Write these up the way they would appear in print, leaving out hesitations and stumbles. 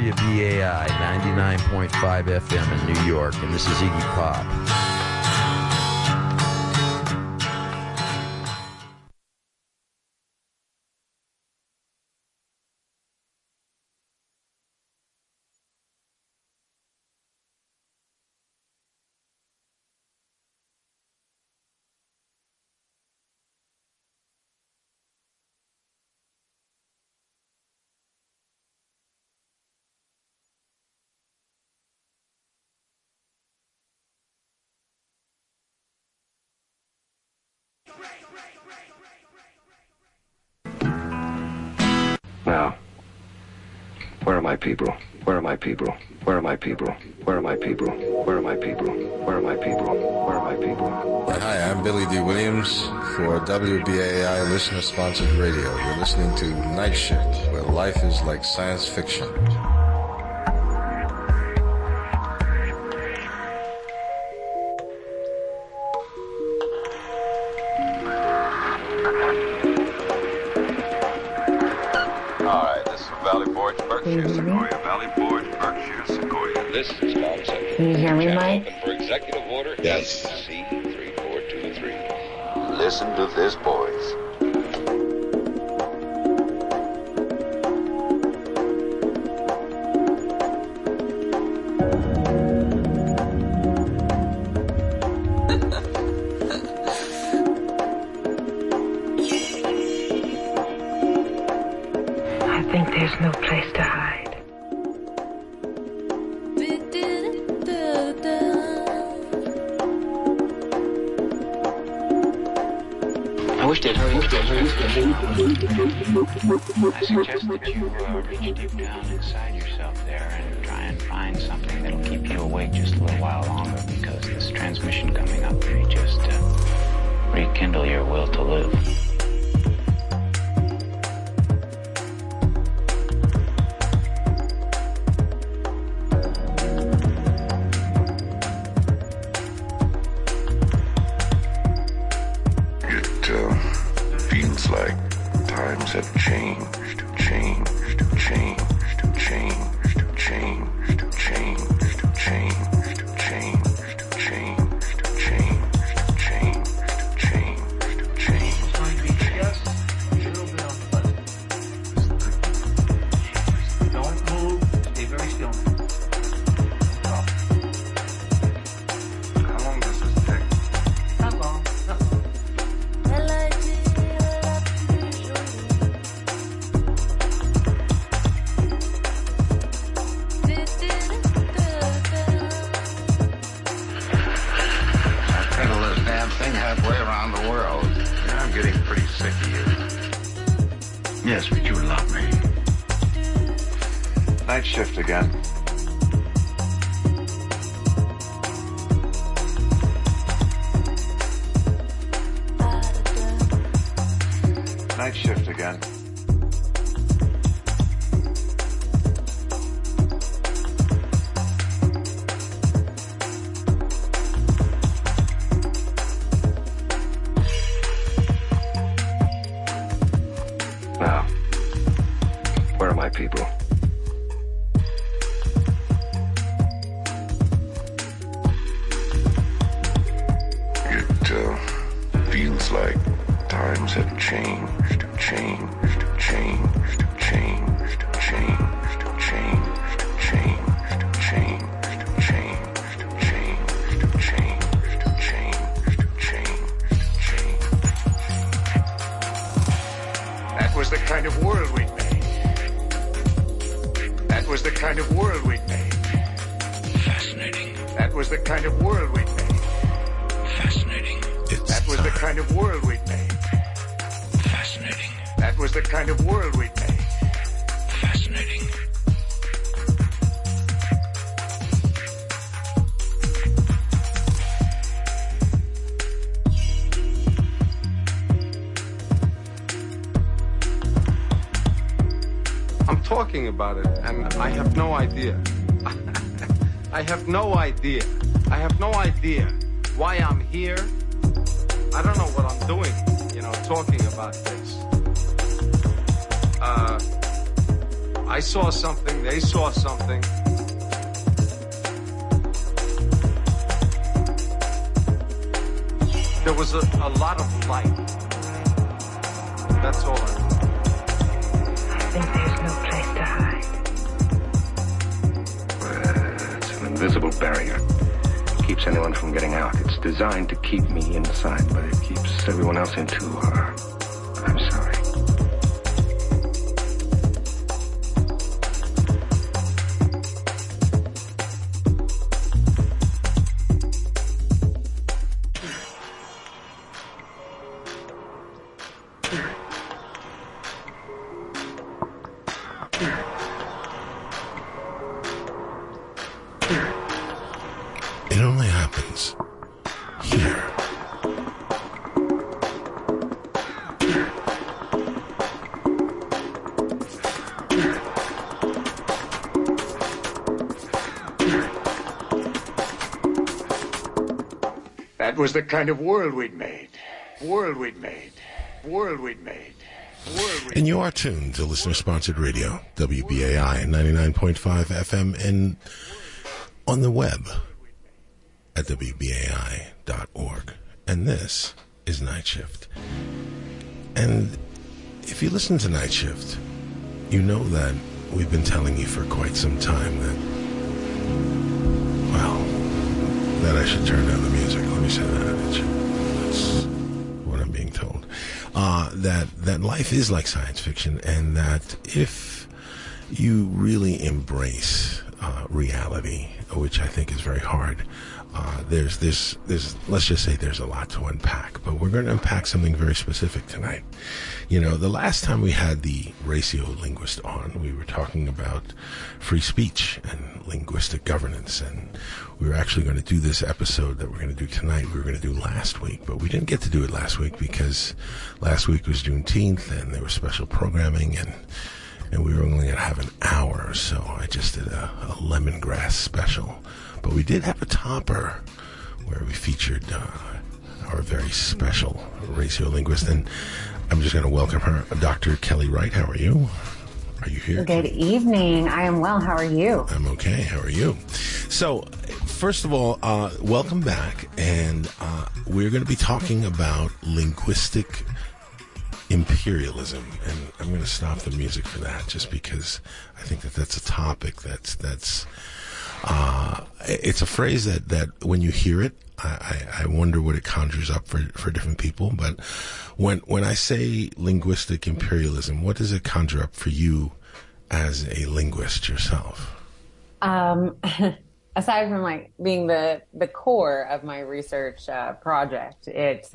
WBAI 99.5 FM in New York, and this is Iggy Pop. Now, where are my people? Where are my people? Where are my people? Where are my people? Where are my people? Where are my people? Where are my people? Hi, I'm Billy D. Williams for WBAI listener-sponsored radio. You're listening to Night Shift, where life is like science fiction. Sequoia, Valley Forge, Berkshire, Sequoia. This is Tom Central. Can you hear me, Mike? Open for executive order. Yes. C3423. Listen to this, boys. I think there's no place to hide. I wish they'd hurry up. I suggest that you reach deep down inside yourself there and try and find something that'll keep you awake just a little while longer, because this transmission coming up may just rekindle your will to live. Feels like times have changed, changed, changed, changed, changed, changed, changed, changed, changed, changed, changed, changed, changed. Don't move. Stay very still. How long does this take? Not long. Not long. Halfway around the world. Yeah, I'm getting pretty sick of you. Yes, but you love me. Night shift again. Night shift again. Now, where are my people? It feels like times have changed, changed, changed, changed, changed, changed, changed, changed, changed, changed, changed, changed. That was the kind of world we made. That was the kind of world we made. Fascinating. That was the kind of world we made. Fascinating. That was the kind of world we made. Fascinating. That was the kind of world we made. Fascinating. I'm talking about it, and I have no idea. I have no idea. I have no idea why I'm here. I don't know what I'm doing, talking about this. I saw something, they saw something. There was a lot of light. That's all I know. I think there's no place to hide. It's an invisible barrier. It keeps anyone from getting out. It's designed to keep me inside, but it keeps everyone else in too. I'm sorry. It only happens here. That was the kind of world we'd made. World we'd made. World we'd made. World we'd And you are tuned to listener-sponsored radio, WBAI 99.5 FM, and on the web at WBAI.org. And this is Night Shift. And if you listen to Night Shift, you know that we've been telling you for quite some time that, well, that I should turn down the music. Let me say that. That's what I'm being told. That life is like science fiction, and that if you really embrace reality, which I think is very hard, there's let's just say there's a lot to unpack, but we're going to unpack something very specific tonight. You know, the last time we had the ratiolinguist on, we were talking about free speech and linguistic governance, and we were actually going to do this episode that we're going to do tonight. We were going to do last week, but we didn't get to do it last week because last week was Juneteenth and there was special programming, and we were only going to have an hour or so. I just did a lemongrass special. But we did have a topper where we featured our very special ratiolinguist, and I'm just going to welcome her, Dr. Kelly Wright. How are you? Are you here? Good evening. I am well. How are you? I'm okay. How are you? So, first of all, welcome back, and we're going to be talking about linguistic imperialism, and I'm going to stop the music for that just because I think that's a topic that's it's a phrase that when you hear it, I wonder what it conjures up for different people. But when I say linguistic imperialism, what does it conjure up for you as a linguist yourself? Aside from like being the core of my research project, it's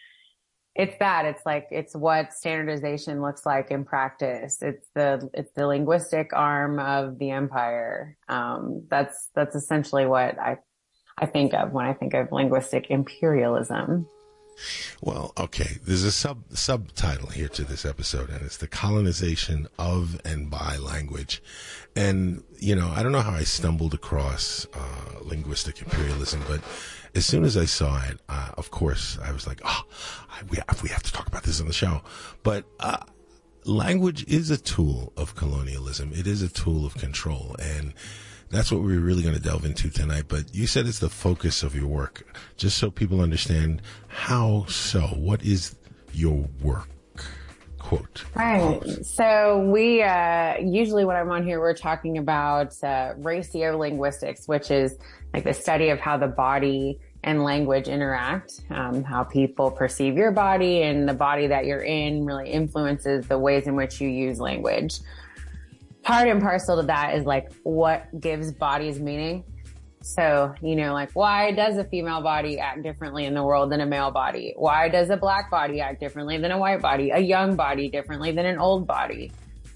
what standardization looks like in practice. It's the linguistic arm of the empire. That's essentially what I think of when I think of linguistic imperialism. Well, okay. There's a subtitle here to this episode, and it's the colonization of and by language. And, you know, I don't know how I stumbled across linguistic imperialism, but as soon as I saw it, of course, I was like, we have to talk about this on the show. But language is a tool of colonialism. It is a tool of control. And that's what we're really going to delve into tonight. But you said it's the focus of your work. Just so people understand, how so? What is your work? Quote. Right. So we usually when I'm on here, we're talking about ratiolinguistics, which is like the study of how the body and language interact, how people perceive your body, and the body that you're in really influences the ways in which you use language. Part and parcel to that is like what gives bodies meaning. So, you know, like why does a female body act differently in the world than a male body? Why does a black body act differently than a white body? A young body differently than an old body?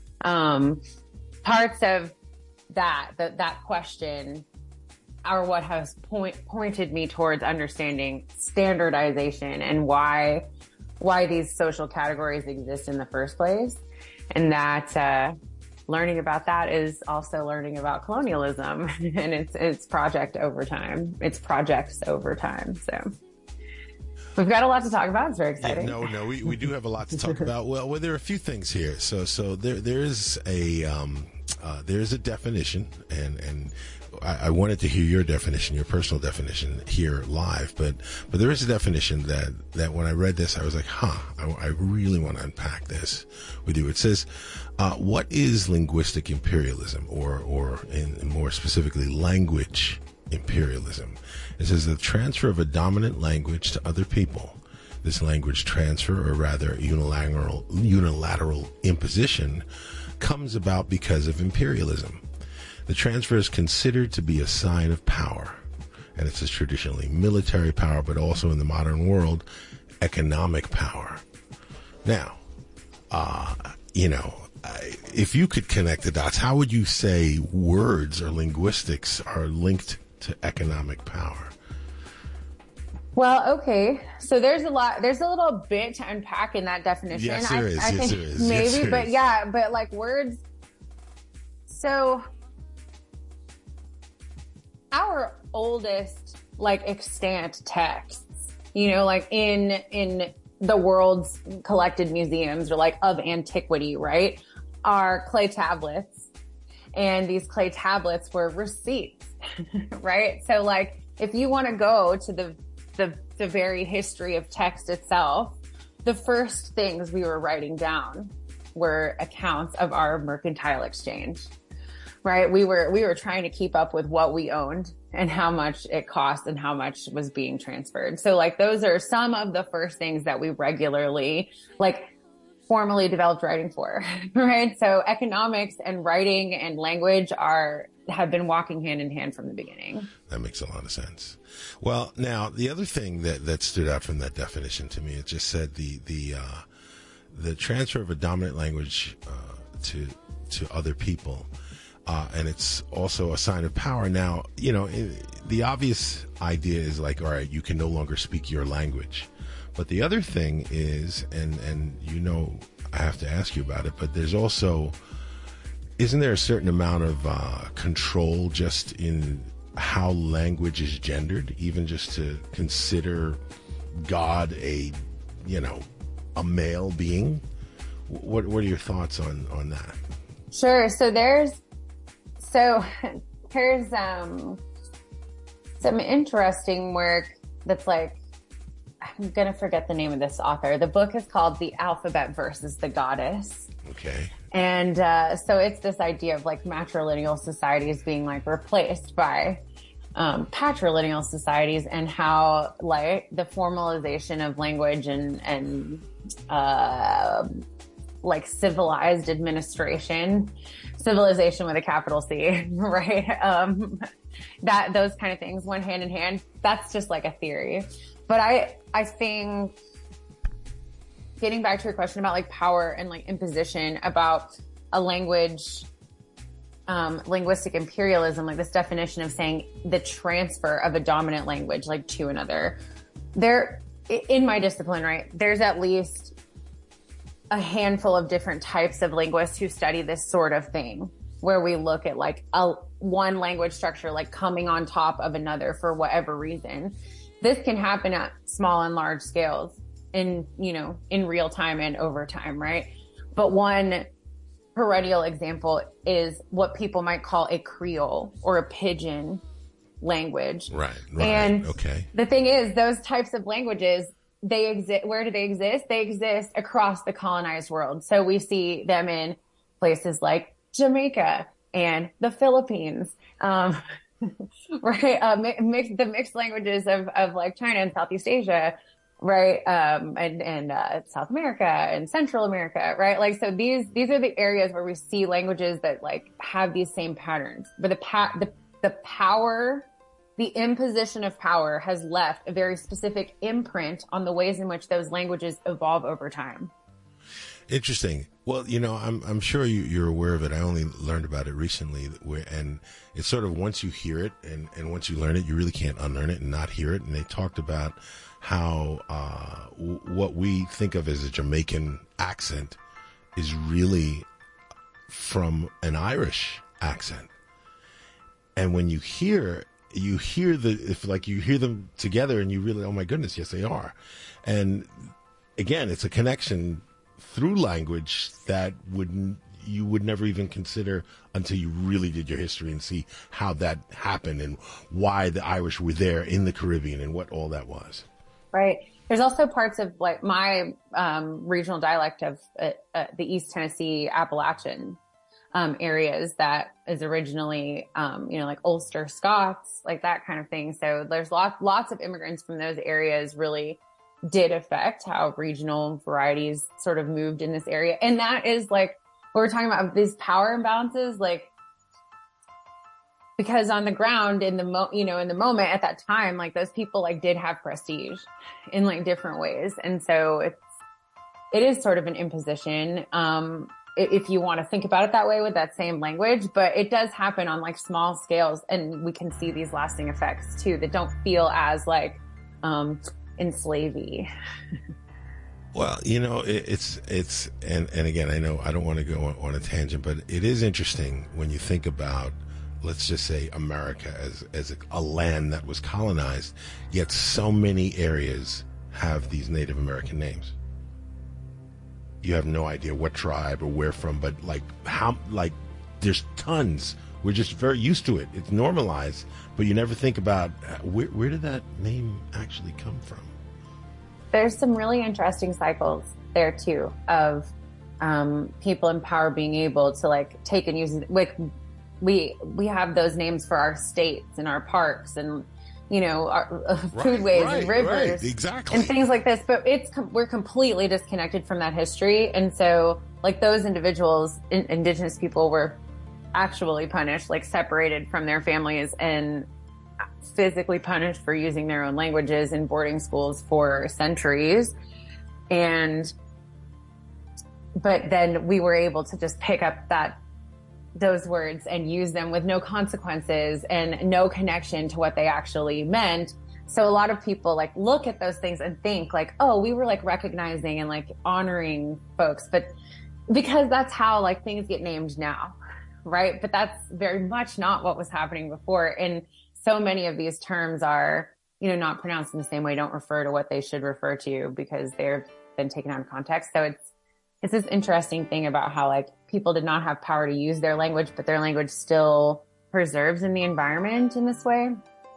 Parts of that question are what has pointed me towards understanding standardization and why these social categories exist in the first place. And that, learning about that is also learning about colonialism and its projects over time. So we've got a lot to talk about. It's very exciting. Yeah, we do have a lot to talk about. Well, there are a few things here. So there is a there's a definition, and I wanted to hear your definition, your personal definition here live, but there is a definition that when I read this, I was like, I really want to unpack this with you. It says, what is linguistic imperialism, or in more specifically, language imperialism? It says the transfer of a dominant language to other people. This language transfer, or rather unilateral imposition, comes about because of imperialism. The transfer is considered to be a sign of power, and it's traditionally military power, but also in the modern world, economic power. Now, if you could connect the dots, how would you say words or linguistics are linked to economic power? Well, okay. So there's a little bit to unpack in that definition. Yes, there is. I think there is. maybe, yes, but is. yeah, but like words. So our oldest, like, extant texts, like in the world's collected museums, or like of antiquity, right, are clay tablets. And these clay tablets were receipts, right? So like, if you want to go to the very history of text itself, the first things we were writing down were accounts of our mercantile exchange, right? We were trying to keep up with what we owned and how much it cost and how much was being transferred. So like, those are some of the first things that we regularly, like, formally developed writing for, right? So economics and writing and language have been walking hand in hand from the beginning. That makes a lot of sense. Well, now the other thing that stood out from that definition to me, it just said the transfer of a dominant language to other people, and it's also a sign of power. Now, the obvious idea is like, all right, you can no longer speak your language. But the other thing is, and I have to ask you about it, but there's also, isn't there a certain amount of control just in how language is gendered, even just to consider God a male being? What are your thoughts on that? Sure. So there's some interesting work that's like, I'm going to forget the name of this author. The book is called The Alphabet versus the Goddess. Okay. And so it's this idea of like matrilineal societies being like replaced by patrilineal societies, and how like the formalization of language and like civilized administration, civilization with a capital C, right? That those kind of things went hand in hand. That's just like a theory. But I think, getting back to your question about like power and like imposition, about a language, linguistic imperialism, like this definition of saying the transfer of a dominant language like to another. In my discipline, right, there's at least a handful of different types of linguists who study this sort of thing, where we look at like one language structure like coming on top of another for whatever reason. This can happen at small and large scales in real time and over time, right? But one perennial example is what people might call a Creole or a Pidgin language. Right. And okay. The thing is, those types of languages, they exist. Where do they exist? They exist across the colonized world. So we see them in places like Jamaica and the Philippines, right? The mixed languages of like China and Southeast Asia, right? And South America and Central America, right? Like, so these are the areas where we see languages that like have these same patterns, but the power, the imposition of power has left a very specific imprint on the ways in which those languages evolve over time. Interesting. Well, I'm sure you're aware of it. I only learned about it recently, and it's sort of, once you hear it and once you learn it, you really can't unlearn it and not hear it. And they talked about how what we think of as a Jamaican accent is really from an Irish accent. And when you hear them together and you really, oh my goodness, yes, they are. And again, it's a connection through language that you would never even consider until you really did your history and see how that happened and why the Irish were there in the Caribbean and what all that was. Right. There's also parts of like my regional dialect of the East Tennessee Appalachian areas that is originally, like Ulster Scots, like that kind of thing. So there's lots of immigrants from those areas really did affect how regional varieties sort of moved in this area. And that is like what we're talking about, these power imbalances, like, because on the ground in the moment at that time, like those people like did have prestige in like different ways. And so it is sort of an imposition. If you want to think about it that way with that same language, but it does happen on like small scales, and we can see these lasting effects too that don't feel as like, enslavey. Well, it's and again, I know I don't want to go on a tangent, but it is interesting when you think about, let's just say, America as a land that was colonized, yet so many areas have these Native American names. You have no idea what tribe or where from, but there's tons. We're just very used to it. It's normalized, but you never think about where did that name actually come from? There's some really interesting cycles there too of people in power being able to like take and use, like we have those names for our states and our parks and our foodways and rivers, exactly, and things like this. But we're completely disconnected from that history, and so like those individuals, indigenous people, were actually punished, like separated from their families and physically punished for using their own languages in boarding schools for centuries. But then we were able to just pick up those words and use them with no consequences and no connection to what they actually meant. So a lot of people like look at those things and think like, oh, we were like recognizing and like honoring folks, but because that's how like things get named now, right? But that's very much not what was happening before. And so many of these terms are, not pronounced in the same way, don't refer to what they should refer to because they've been taken out of context. So it's this interesting thing about how like people did not have power to use their language, but their language still preserves in the environment in this way.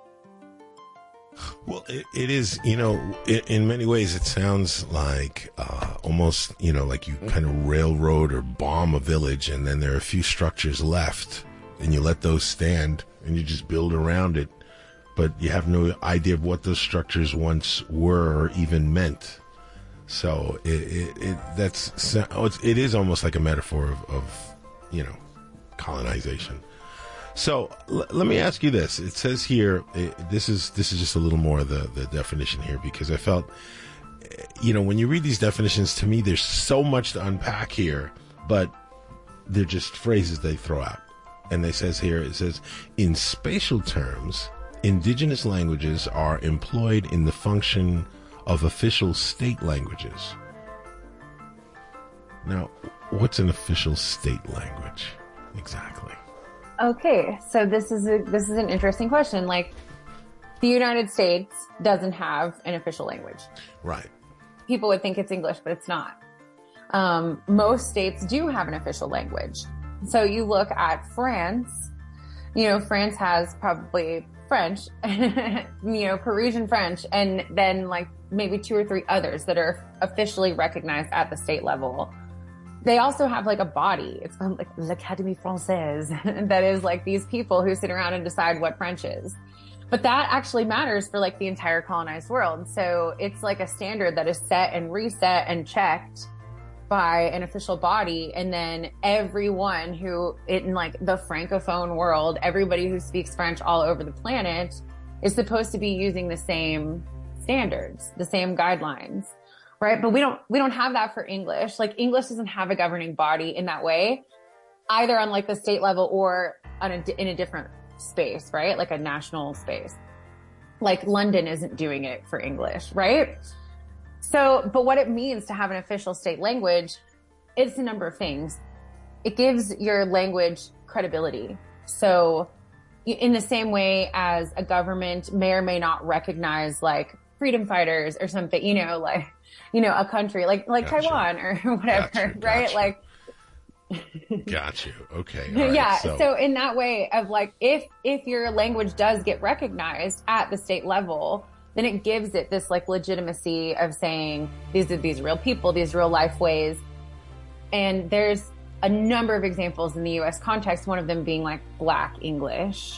Well, it is, in many ways, it sounds like almost, like you kind of railroad or bomb a village and then there are a few structures left and you let those stand and you just build around it, but you have no idea of what those structures once were or even meant. So it is almost like a metaphor of colonization. So let me ask you this. It says here, this is just a little more of the definition here, because I felt, when you read these definitions, to me, there's so much to unpack here, but they're just phrases they throw out. And it says, in spatial terms, indigenous languages are employed in the function of official state languages. Now, what's an official state language exactly? Okay, so this is an interesting question. Like, the United States doesn't have an official language. Right. People would think it's English, but it's not. Most states do have an official language. So you look at France, France has probably French, Parisian French, and then like maybe 2 or 3 others that are officially recognized at the state level. They also have like a body. It's called like l'Académie Française. That is like these people who sit around and decide what French is. But that actually matters for like the entire colonized world. So it's like a standard that is set and reset and checked by an official body. And then everyone who in like the Francophone world, everybody who speaks French all over the planet is supposed to be using the same standards, the same guidelines. Right. But we don't have that for English. Like English doesn't have a governing body in that way, either on like the state level or in a different space, right? Like a national space. Like London isn't doing it for English, right? So, but what it means to have an official state language, it's a number of things. It gives your language credibility. So in the same way as a government may or may not recognize like freedom fighters or something, a country like Taiwan or whatever, right? Like Got you. Okay. All right. Yeah. So in that way of like, if your language does get recognized at the state level, then it gives it this like legitimacy of saying these are these real people, these real life ways. And there's a number of examples in the U.S. context, one of them being like Black English.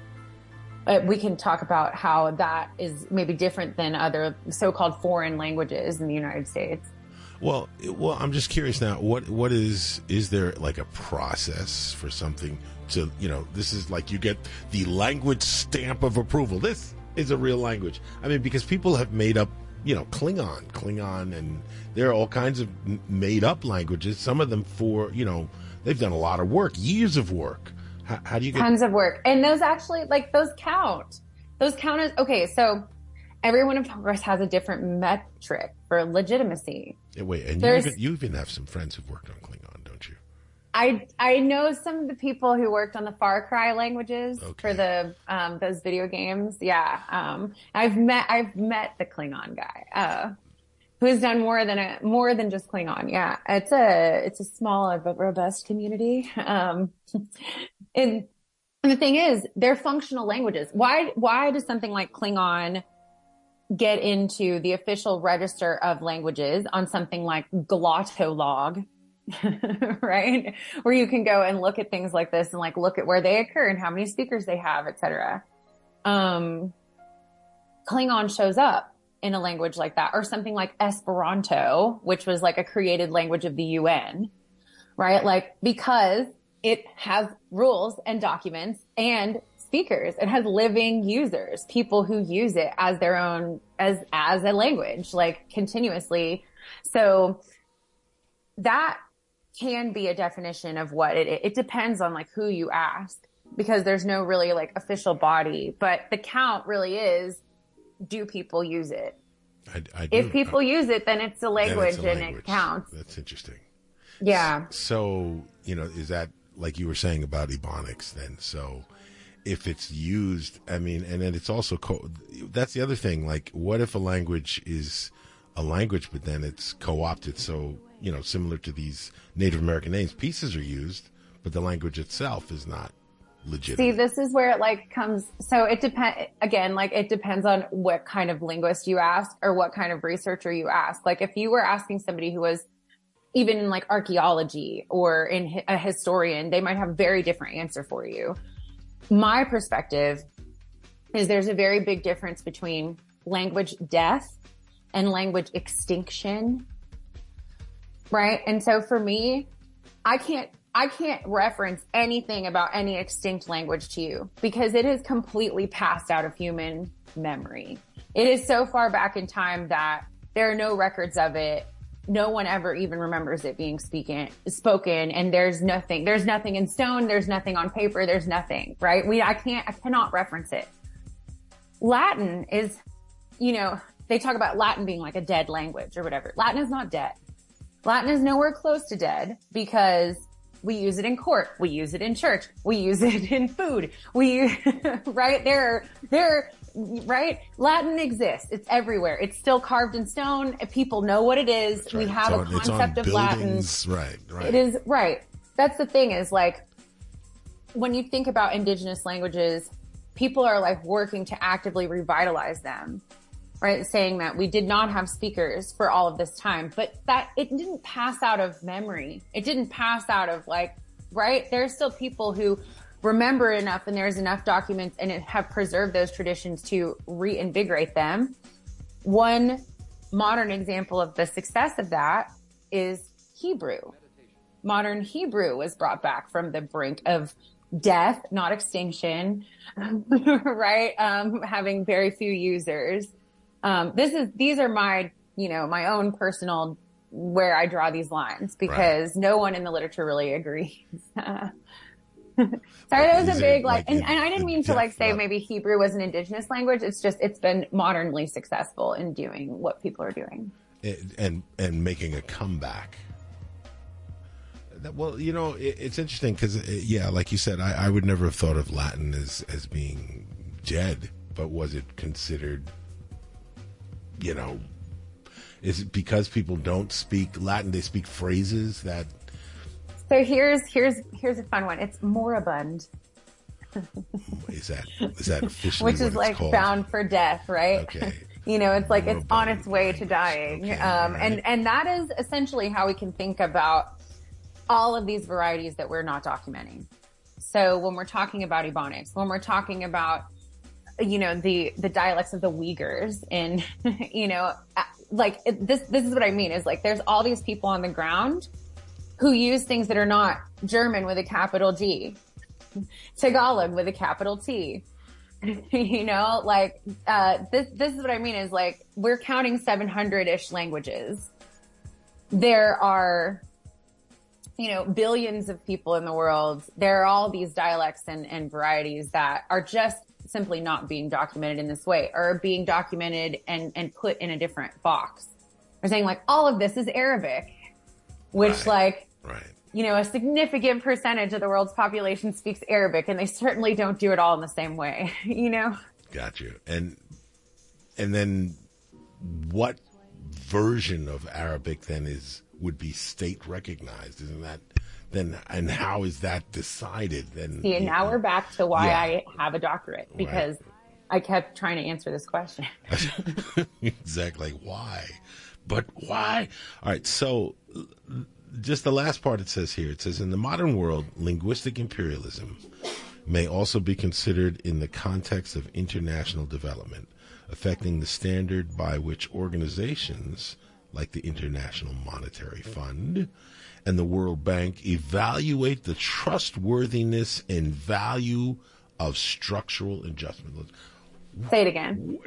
We can talk about how that is maybe different than other so-called foreign languages in the United States. Well, I'm just curious now, what is there like a process for something to, this is like you get the language stamp of approval. This is a real language. I mean, because people have made up, Klingon, and there are all kinds of made up languages. Some of them they've done a lot of work, years of work. How do you get tons of work? And those actually, like, those count. Those count as, okay, so everyone, of course, has a different metric for legitimacy. Wait, and you even have some friends who've worked on Klingon, don't you? I know some of the people who worked on the Far Cry languages for the those video games. Yeah, I've met the Klingon guy who's done more than just Klingon. Yeah, it's a small but robust community. And the thing is, they're functional languages. Why does something like Klingon get into the official register of languages on something like Glottolog, right? Where you can go and look at things like this and like look at where they occur and how many speakers they have, etc. Klingon shows up in a language like that, or something like Esperanto, which was like a created language of the UN, right? Like, because it has rules and documents and speakers. It has living users, people who use it as their own, as a language, like continuously. So that can be a definition of what it depends on like who you ask, because there's no really like official body, but the count really is, do people use it? I do. If people use it, then it's a language, and it counts. That's interesting. Yeah. So, is that like you were saying about Ebonics then? So if it's used, I mean, and then it's also, that's the other thing. Like, what if a language is a language, but then it's co-opted? So, similar to these Native American names, pieces are used, but the language itself is not legitimate. See, this is where it like comes. So it depends on what kind of linguist you ask or what kind of researcher you ask. Like, if you were asking somebody who was even in like archaeology or in a historian, they might have a very different answer for you. My perspective is there's a very big difference between language death and language extinction, right? And so for me, I can't reference anything about any extinct language to you because it is completely passed out of human memory. It is so far back in time that there are no records of it. No one ever even remembers it being spoken, and there's nothing in stone, there's nothing on paper, there's nothing, right? I cannot reference it. Latin is, they talk about Latin being like a dead language or whatever. Latin is not dead. Latin is nowhere close to dead because we use it in court. We use it in church. We use it in food. Right? Right? Latin exists. It's everywhere. It's still carved in stone. People know what it is. Right. We have a concept of Latin. Right. It is, right. That's the thing is like, when you think about indigenous languages, people are like working to actively revitalize them, right? Saying that we did not have speakers for all of this time, but that it didn't pass out of memory. It didn't pass out of like, right? There's still people who remember enough, and there's enough documents and have preserved those traditions to reinvigorate them. One modern example of the success of that is Hebrew. Modern Hebrew was brought back from the brink of death, not extinction, right? Having very few users. These are my, my own personal, where I draw these lines, because no one in the literature really agrees. Sorry, that was a big and I didn't mean to say maybe Hebrew was an indigenous language. It's just, it's been modernly successful in doing what people are doing. And making a comeback. Well, it's interesting because, like you said, I would never have thought of Latin as being dead, but was it considered, is it because people don't speak Latin, they speak phrases that So here's a fun one. It's moribund. Is that officially which what is it's like called? bound for death, right? Okay. You know, it's like it's Moribund. on its way to dying. Okay, right. And that is essentially how we can think about all of these varieties that we're not documenting. So when we're talking about Ebonics, when we're talking about, you know, the dialects of the Uyghurs and, you know, like this is what I mean is like, there's all these people on the ground who use things that are not German with a capital G, Tagalog with a capital T. You know, like, this is what I mean is like, we're counting 700-ish languages. There are, you know, billions of people in the world. There are all these dialects and varieties that are just simply not being documented in this way or being documented and put in a different box. They're saying like, all of this is Arabic, which Right. you know, a significant percentage of the world's population speaks Arabic, and they certainly don't do it all in the same way, you know? Got you. And then what version of Arabic then would be state recognized? Isn't that then, and how is that decided then? See, and now we're back to why Yeah. I have a doctorate, because I kept trying to answer this question. Exactly. Why? But why? All right. So just the last part it says here, it says, in the modern world, linguistic imperialism may also be considered in the context of international development, affecting the standard by which organizations like the International Monetary Fund and the World Bank evaluate the trustworthiness and value of structural adjustment. Say it again.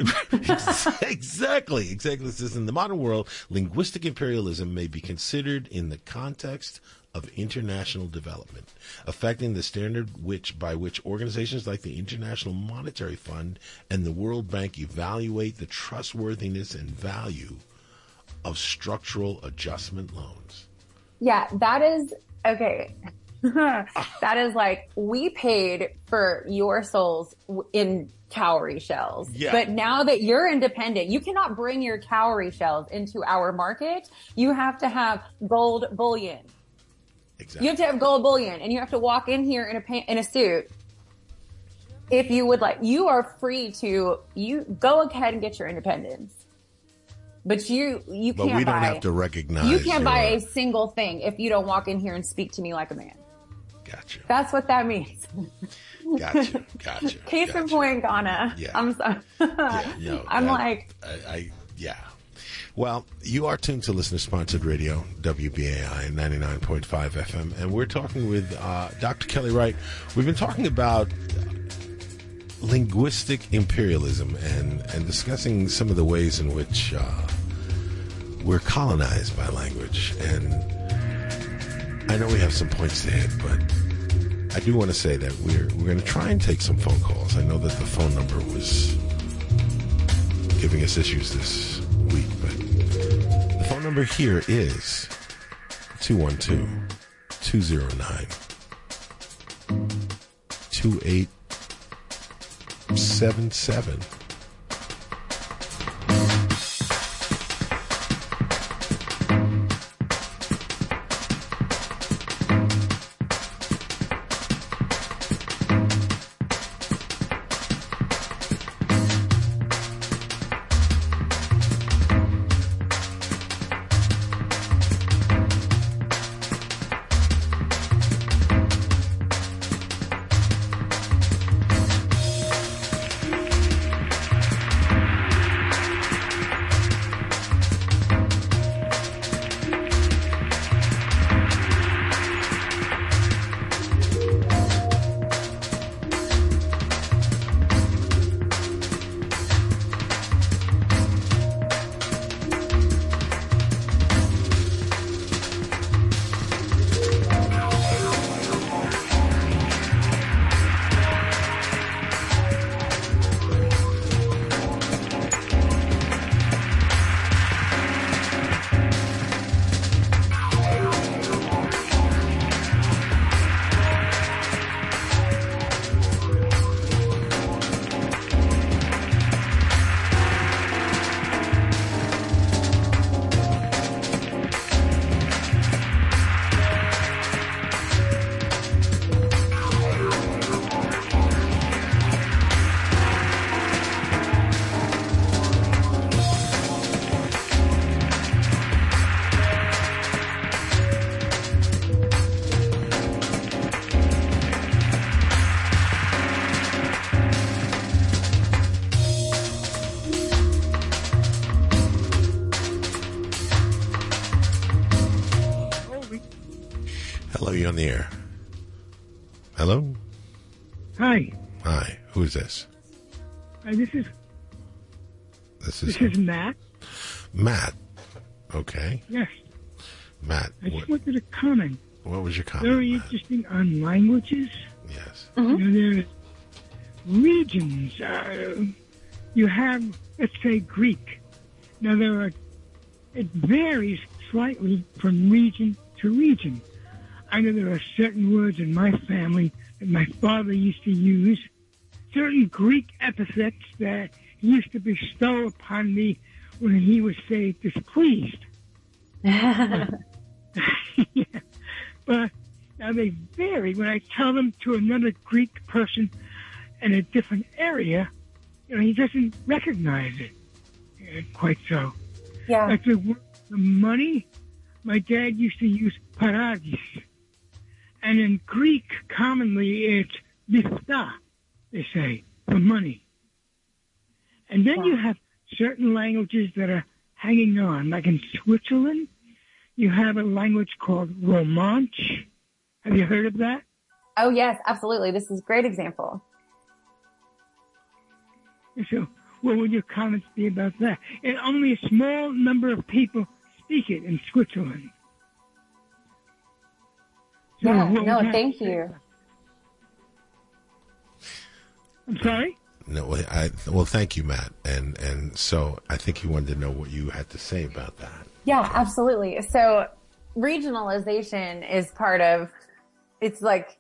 Exactly. It says, in the modern world, linguistic imperialism may be considered in the context of international development, affecting the standard by which organizations like the International Monetary Fund and the World Bank evaluate the trustworthiness and value of structural adjustment loans. Yeah, that is, okay. That is like, we paid for your souls in cowrie shells. Yeah. But now that you're independent, you cannot bring your cowrie shells into our market. You have to have gold bullion. Exactly. You have to have gold bullion, and you have to walk in here in a suit. If you would like, you are free to, you go ahead and get your independence. But you can't But we don't buy, have to recognize. you can't buy a single thing if you don't walk in here and speak to me like a man. Gotcha. That's what that means. Gotcha. Case in point, Ghana. Yeah. I'm sorry. Yeah, no, I'm that- like, yeah. Well, you are tuned to listener-sponsored radio, WBAI 99.5 FM, and we're talking with Dr. Kelly Wright. We've been talking about linguistic imperialism and discussing some of the ways in which we're colonized by language. And I know we have some points to hit, but I do want to say that we're going to try and take some phone calls. I know that the phone number was giving us issues this week, but the phone number here is 212-209-2877. Hello, you on the air. Hello? Hi. Hi. Who is this? This is Matt. Matt. Okay. Yes. Matt. I just wanted to comment. What was your comment? Very Matt? interesting on languages. Yes. There's regions. You have, let's say, Greek. Now, it varies slightly from region to region. I know there are certain words in my family that my father used to use, certain Greek epithets that he used to bestow upon me when he was, say, displeased. Yeah. But now they vary. When I tell them to another Greek person in a different area, he doesn't recognize it quite so. Yeah. Like the money, my dad used to use paradis. And in Greek, commonly, it's lifta, they say, for money. And then you have certain languages that are hanging on. Like in Switzerland, you have a language called Romansh. Have you heard of that? Oh, yes, absolutely. This is a great example. So what would your comments be about that? And only a small number of people speak it in Switzerland. So thank you. I'm sorry? No, thank you, Matt. And so I think you wanted to know what you had to say about that. Yeah, absolutely. So regionalization is part of, it's like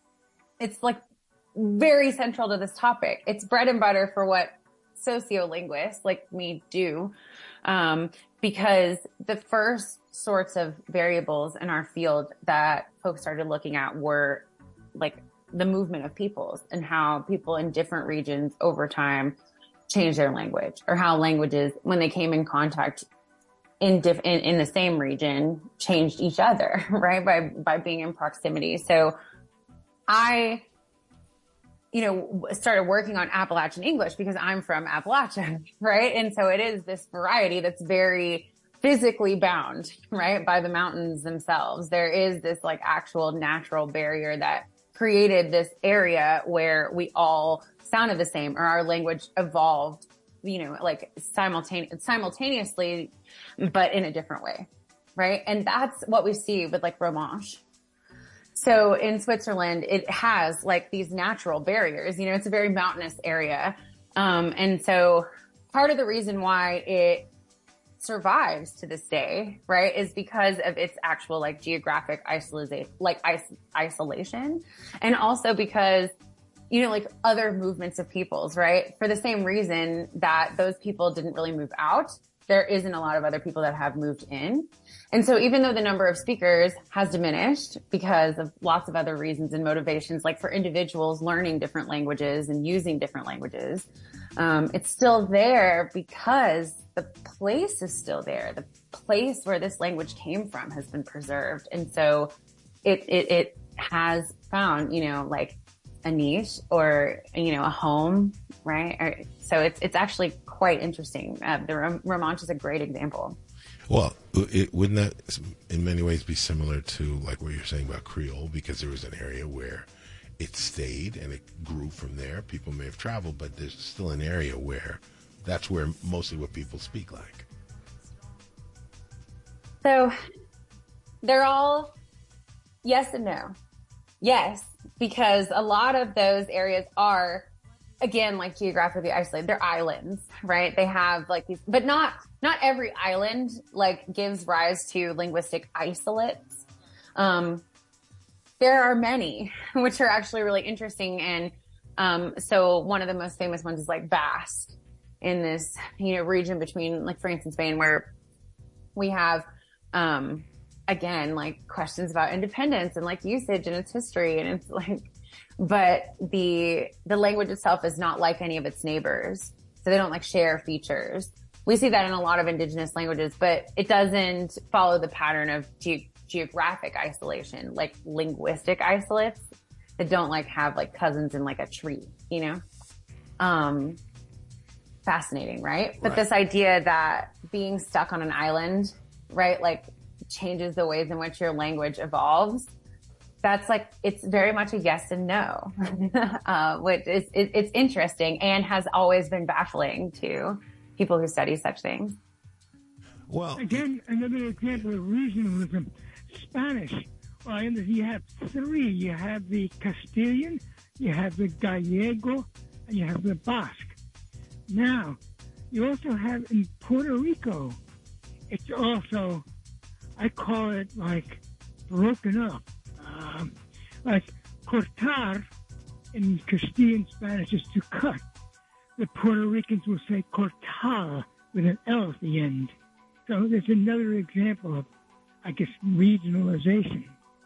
very central to this topic. It's bread and butter for what sociolinguists like me do. Because the first sorts of variables in our field that folks started looking at were like the movement of peoples and how people in different regions over time change their language, or how languages, when they came in contact in the same region, changed each other, right? By being in proximity. So I, started working on Appalachian English because I'm from Appalachia, right? And so it is this variety that's very physically bound, right? By the mountains themselves. There is this like actual natural barrier that created this area where we all sounded the same, or our language evolved, like simultaneously, but in a different way, right? And that's what we see with like Romansh. So in Switzerland, it has like these natural barriers, it's a very mountainous area. And so part of the reason why it survives to this day, right, is because of its actual like geographic isolation. And also because, like other movements of peoples, right? For the same reason that those people didn't really move out, there isn't a lot of other people that have moved in. And so even though the number of speakers has diminished because of lots of other reasons and motivations, like for individuals learning different languages and using different languages, it's still there because the place is still there. The place where this language came from has been preserved. And so it has found, like a niche or, a home, right? So it's actually quite interesting. The Romansh is a great example. Well, wouldn't that in many ways be similar to like what you're saying about Creole? Because there was an area where it stayed and it grew from there. People may have traveled, but there's still an area where that's where mostly what people speak like. So they're all yes and no. Yes, because a lot of those areas are, again, like geographically isolated. They're islands, right? They have like these, but not every island like gives rise to linguistic isolates. There are many, which are actually really interesting. And so one of the most famous ones is like Basque in this, region between like France and Spain, where we have, again, like questions about independence and like usage and its history. And it's like, but the language itself is not like any of its neighbors. So they don't like share features. We see that in a lot of indigenous languages, but it doesn't follow the pattern of geographic isolation, like linguistic isolates that don't like have like cousins in like a tree, fascinating, right? But this idea that being stuck on an island, right, like changes the ways in which your language evolves that's like, it's very much a yes and no, which is, it's interesting and has always been baffling to people who study such things. Well, again, another example of regionalism, Spanish. Well, you have three. You have the Castilian, you have the Gallego, and you have the Basque. Now, you also have in Puerto Rico, it's also, I call it like broken up. Like cortar in Castilian Spanish is to cut. The Puerto Ricans will say cortar with an L at the end. So there's another example of, I guess, regionalization.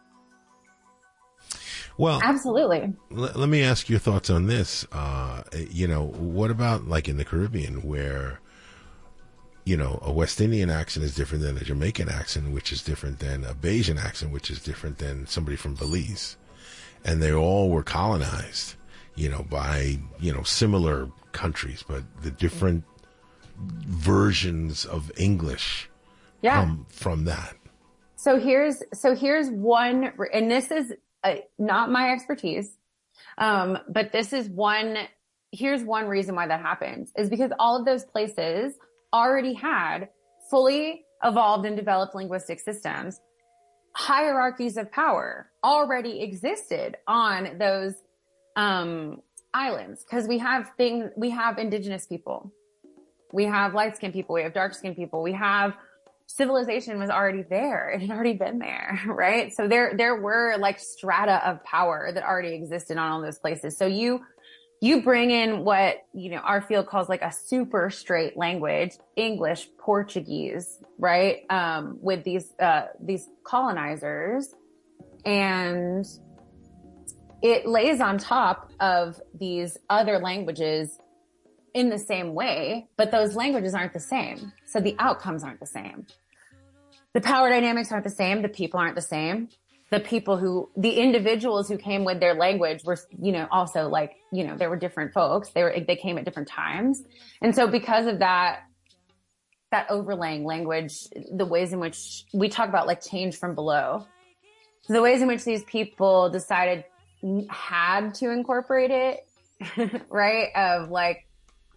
Well, absolutely. Let me ask your thoughts on this. What about like in the Caribbean where, a West Indian accent is different than a Jamaican accent, which is different than a Bayesian accent, which is different than somebody from Belize. And they all were colonized, by, similar countries, but the different versions of English come from that. So here's one, and this is not my expertise, but here's one reason why that happens is because all of those places already had fully evolved and developed linguistic systems. Hierarchies of power already existed on those islands because we have indigenous people, we have light-skinned people, we have dark-skinned people, we have civilization was already there. It had already been there, right? So there were like strata of power that already existed on all those places. So you bring in what, our field calls like a super straight language, English, Portuguese, right? With these colonizers, and it lays on top of these other languages in the same way, but those languages aren't the same. So the outcomes aren't the same. The power dynamics aren't the same. The people aren't the same. The individuals who came with their language were, also like, there were different folks. They came at different times. And so because of that overlaying language, the ways in which we talk about like change from below, the ways in which these people decided had to incorporate it, right? Of like,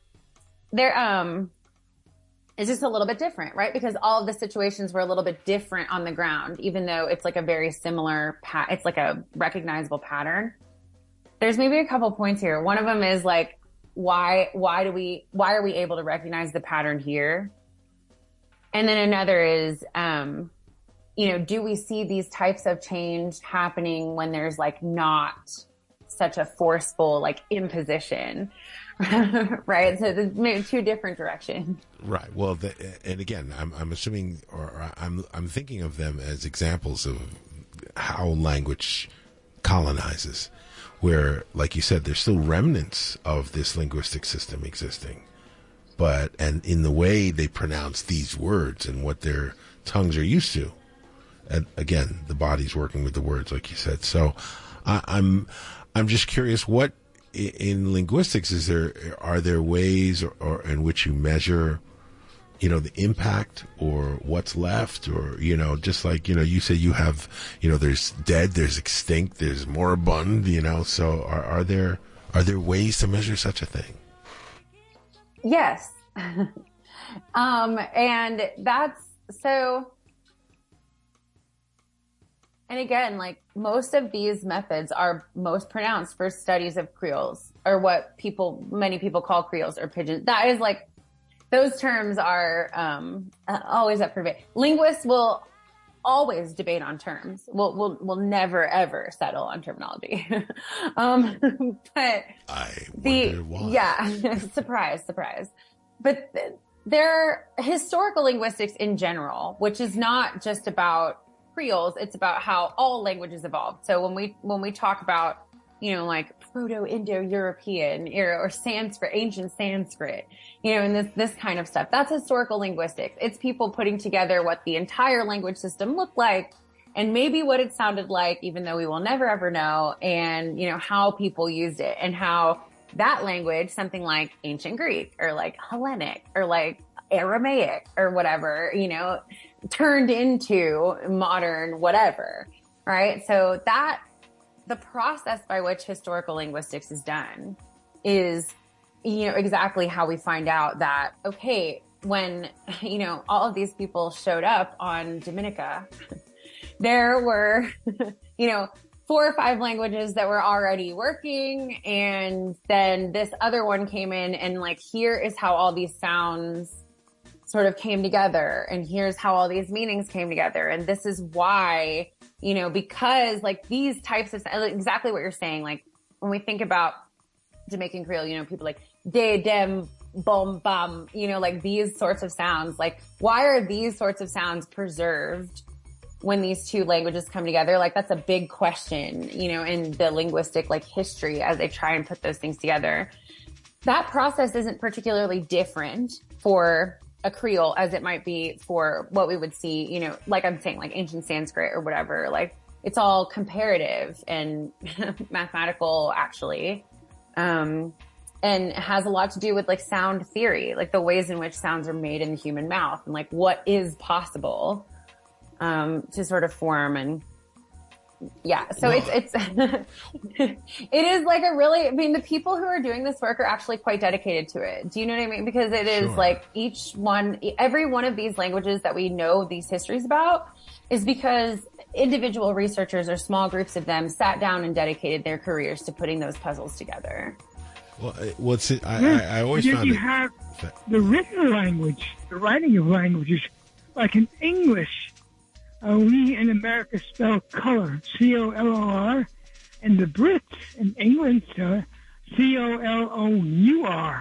it's just a little bit different, right? Because all of the situations were a little bit different on the ground, even though it's like a very similar it's like a recognizable pattern. There's maybe a couple points here. One of them is like, why are we able to recognize the pattern here? And then another is, do we see these types of change happening when there's like not such a forceful like imposition? Right. So there's maybe two different directions. Right. Well, and again, I'm assuming, or I'm thinking of them as examples of how language colonizes, where, like you said, there's still remnants of this linguistic system existing, and in the way they pronounce these words and what their tongues are used to. And again, the body's working with the words, like you said. So I'm just curious, what in linguistics are there ways or in which you measure, the impact or what's left, or, just like, you say you have, there's dead, there's extinct, there's moribund, so are there ways to measure such a thing? Yes. And that's so. And again, like most of these methods are most pronounced for studies of Creoles, or what many people call Creoles or pidgins. That is like, those terms are always up for debate. Linguists will always debate on terms. We'll never ever settle on terminology. But I wonder why. Yeah, surprise. But they're historical linguistics in general, which is not just about Creoles, it's about how all languages evolved. So when we talk about, like Proto-Indo-European or Sanskrit, ancient Sanskrit, and this kind of stuff, that's historical linguistics. It's people putting together what the entire language system looked like and maybe what it sounded like, even though we will never ever know, and, how people used it and how that language, something like ancient Greek or like Hellenic or like Aramaic or whatever, turned into modern whatever. right? So that the process by which historical linguistics is done is, exactly how we find out that, okay, when, all of these people showed up on Dominica, there were, 4 or 5 languages that were already working. And then this other one came in and like, here is how all these sounds sort of came together. And here's how all these meanings came together. And this is why, because like these types of, exactly what you're saying, like when we think about Jamaican Creole, people like de, dem, bom, bum, like these sorts of sounds, like why are these sorts of sounds preserved when these two languages come together? Like that's a big question, in the linguistic like history as they try and put those things together. That process isn't particularly different for a Creole as it might be for what we would see, like I'm saying, like ancient Sanskrit or whatever. Like it's all comparative and mathematical actually. And has a lot to do with like sound theory, like the ways in which sounds are made in the human mouth and like what is possible to sort of form. And yeah, so it's it is like the people who are doing this work are actually quite dedicated to it. Do you know what I mean? Because it is like every one of these languages that we know these histories about is because individual researchers or small groups of them sat down and dedicated their careers to putting those puzzles together. Well, I always found you have the written language, the writing of languages, like in English. We in America spell color, C-O-L-O-R, and the Brits in England spell C-O-L-O-U-R.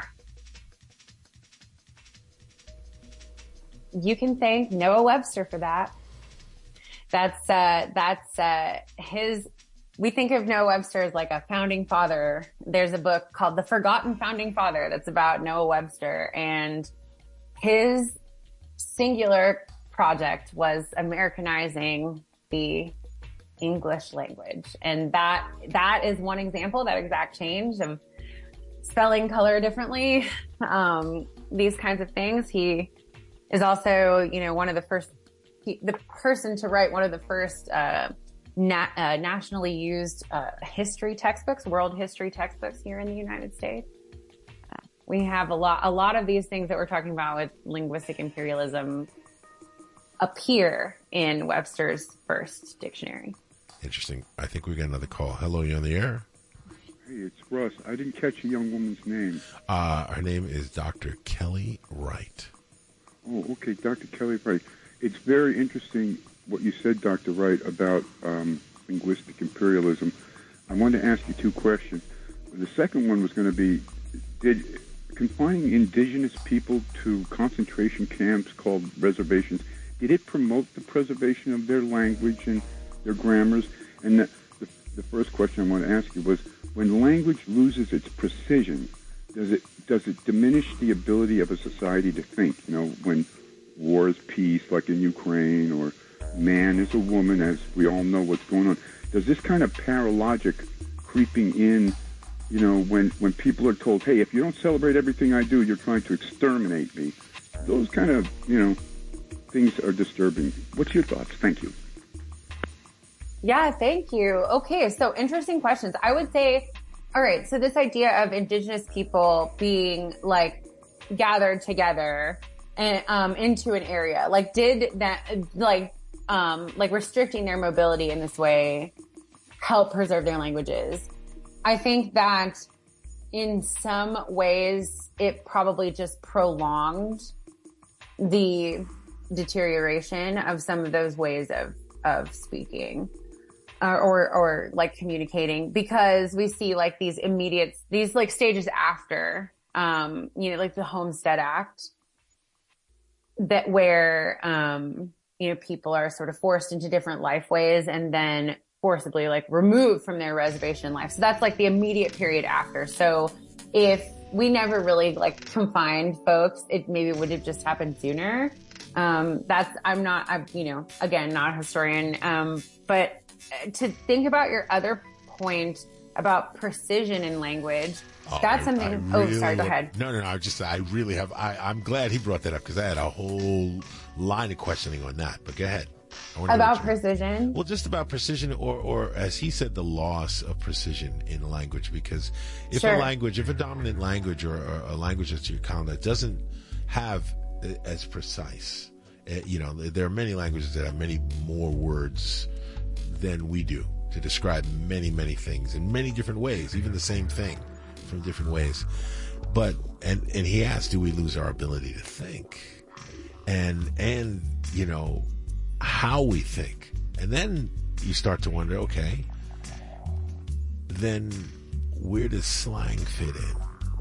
You can thank Noah Webster for that. That's his. We think of Noah Webster as like a founding father. There's a book called The Forgotten Founding Father that's about Noah Webster, and his singular project was Americanizing the English language. And that is one example, that exact change of spelling color differently. These kinds of things. He is also, one of the first, the person to write one of the first, nationally used, history textbooks, world history textbooks here in the United States. We have a lot of these things that we're talking about with linguistic imperialism appear in Webster's first dictionary. Interesting. I think we got another call. Hello, you on the air? Hey, it's Russ. I didn't catch the young woman's name. Her name is Dr. Kelly Wright. Oh, okay, Dr. Kelly Wright. It's very interesting what you said, Dr. Wright, about linguistic imperialism. I wanted to ask you 2 questions. The second one was going to be, did confining indigenous people to concentration camps called reservations, did it promote the preservation of their language and their grammars? And the first question I want to ask you was, when language loses its precision, does it diminish the ability of a society to think? When war is peace, like in Ukraine, or man is a woman, as we all know what's going on. Does this kind of paralogic creeping in, when people are told, hey, if you don't celebrate everything I do, you're trying to exterminate me? Those kind of, things are disturbing. What's your thoughts? Thank you. Yeah, thank you. Okay, so interesting questions. I would say, all right, so this idea of indigenous people being like gathered together and into an area, like did that, like restricting their mobility in this way help preserve their languages? I think that in some ways it probably just prolonged the deterioration of some of those ways of speaking or like communicating, because we see like these like stages after, like the Homestead Act, that where, people are sort of forced into different life ways and then forcibly like removed from their reservation life. So that's like the immediate period after. So if we never really like confined folks, it maybe would have just happened sooner. I'm again, not a historian. But to think about your other point about precision in language, that's something. Sorry, go ahead. No. I'm glad he brought that up because I had a whole line of questioning on that, but go ahead. About precision? Well, just about precision, or as he said, the loss of precision in language. Because if a dominant language or a language that's your common that doesn't have as precise, there are many languages that have many more words than we do to describe many, many things in many different ways, even the same thing from different ways. But, and he asked, do we lose our ability to think? And how we think. And then you start to wonder, okay, then where does slang fit in?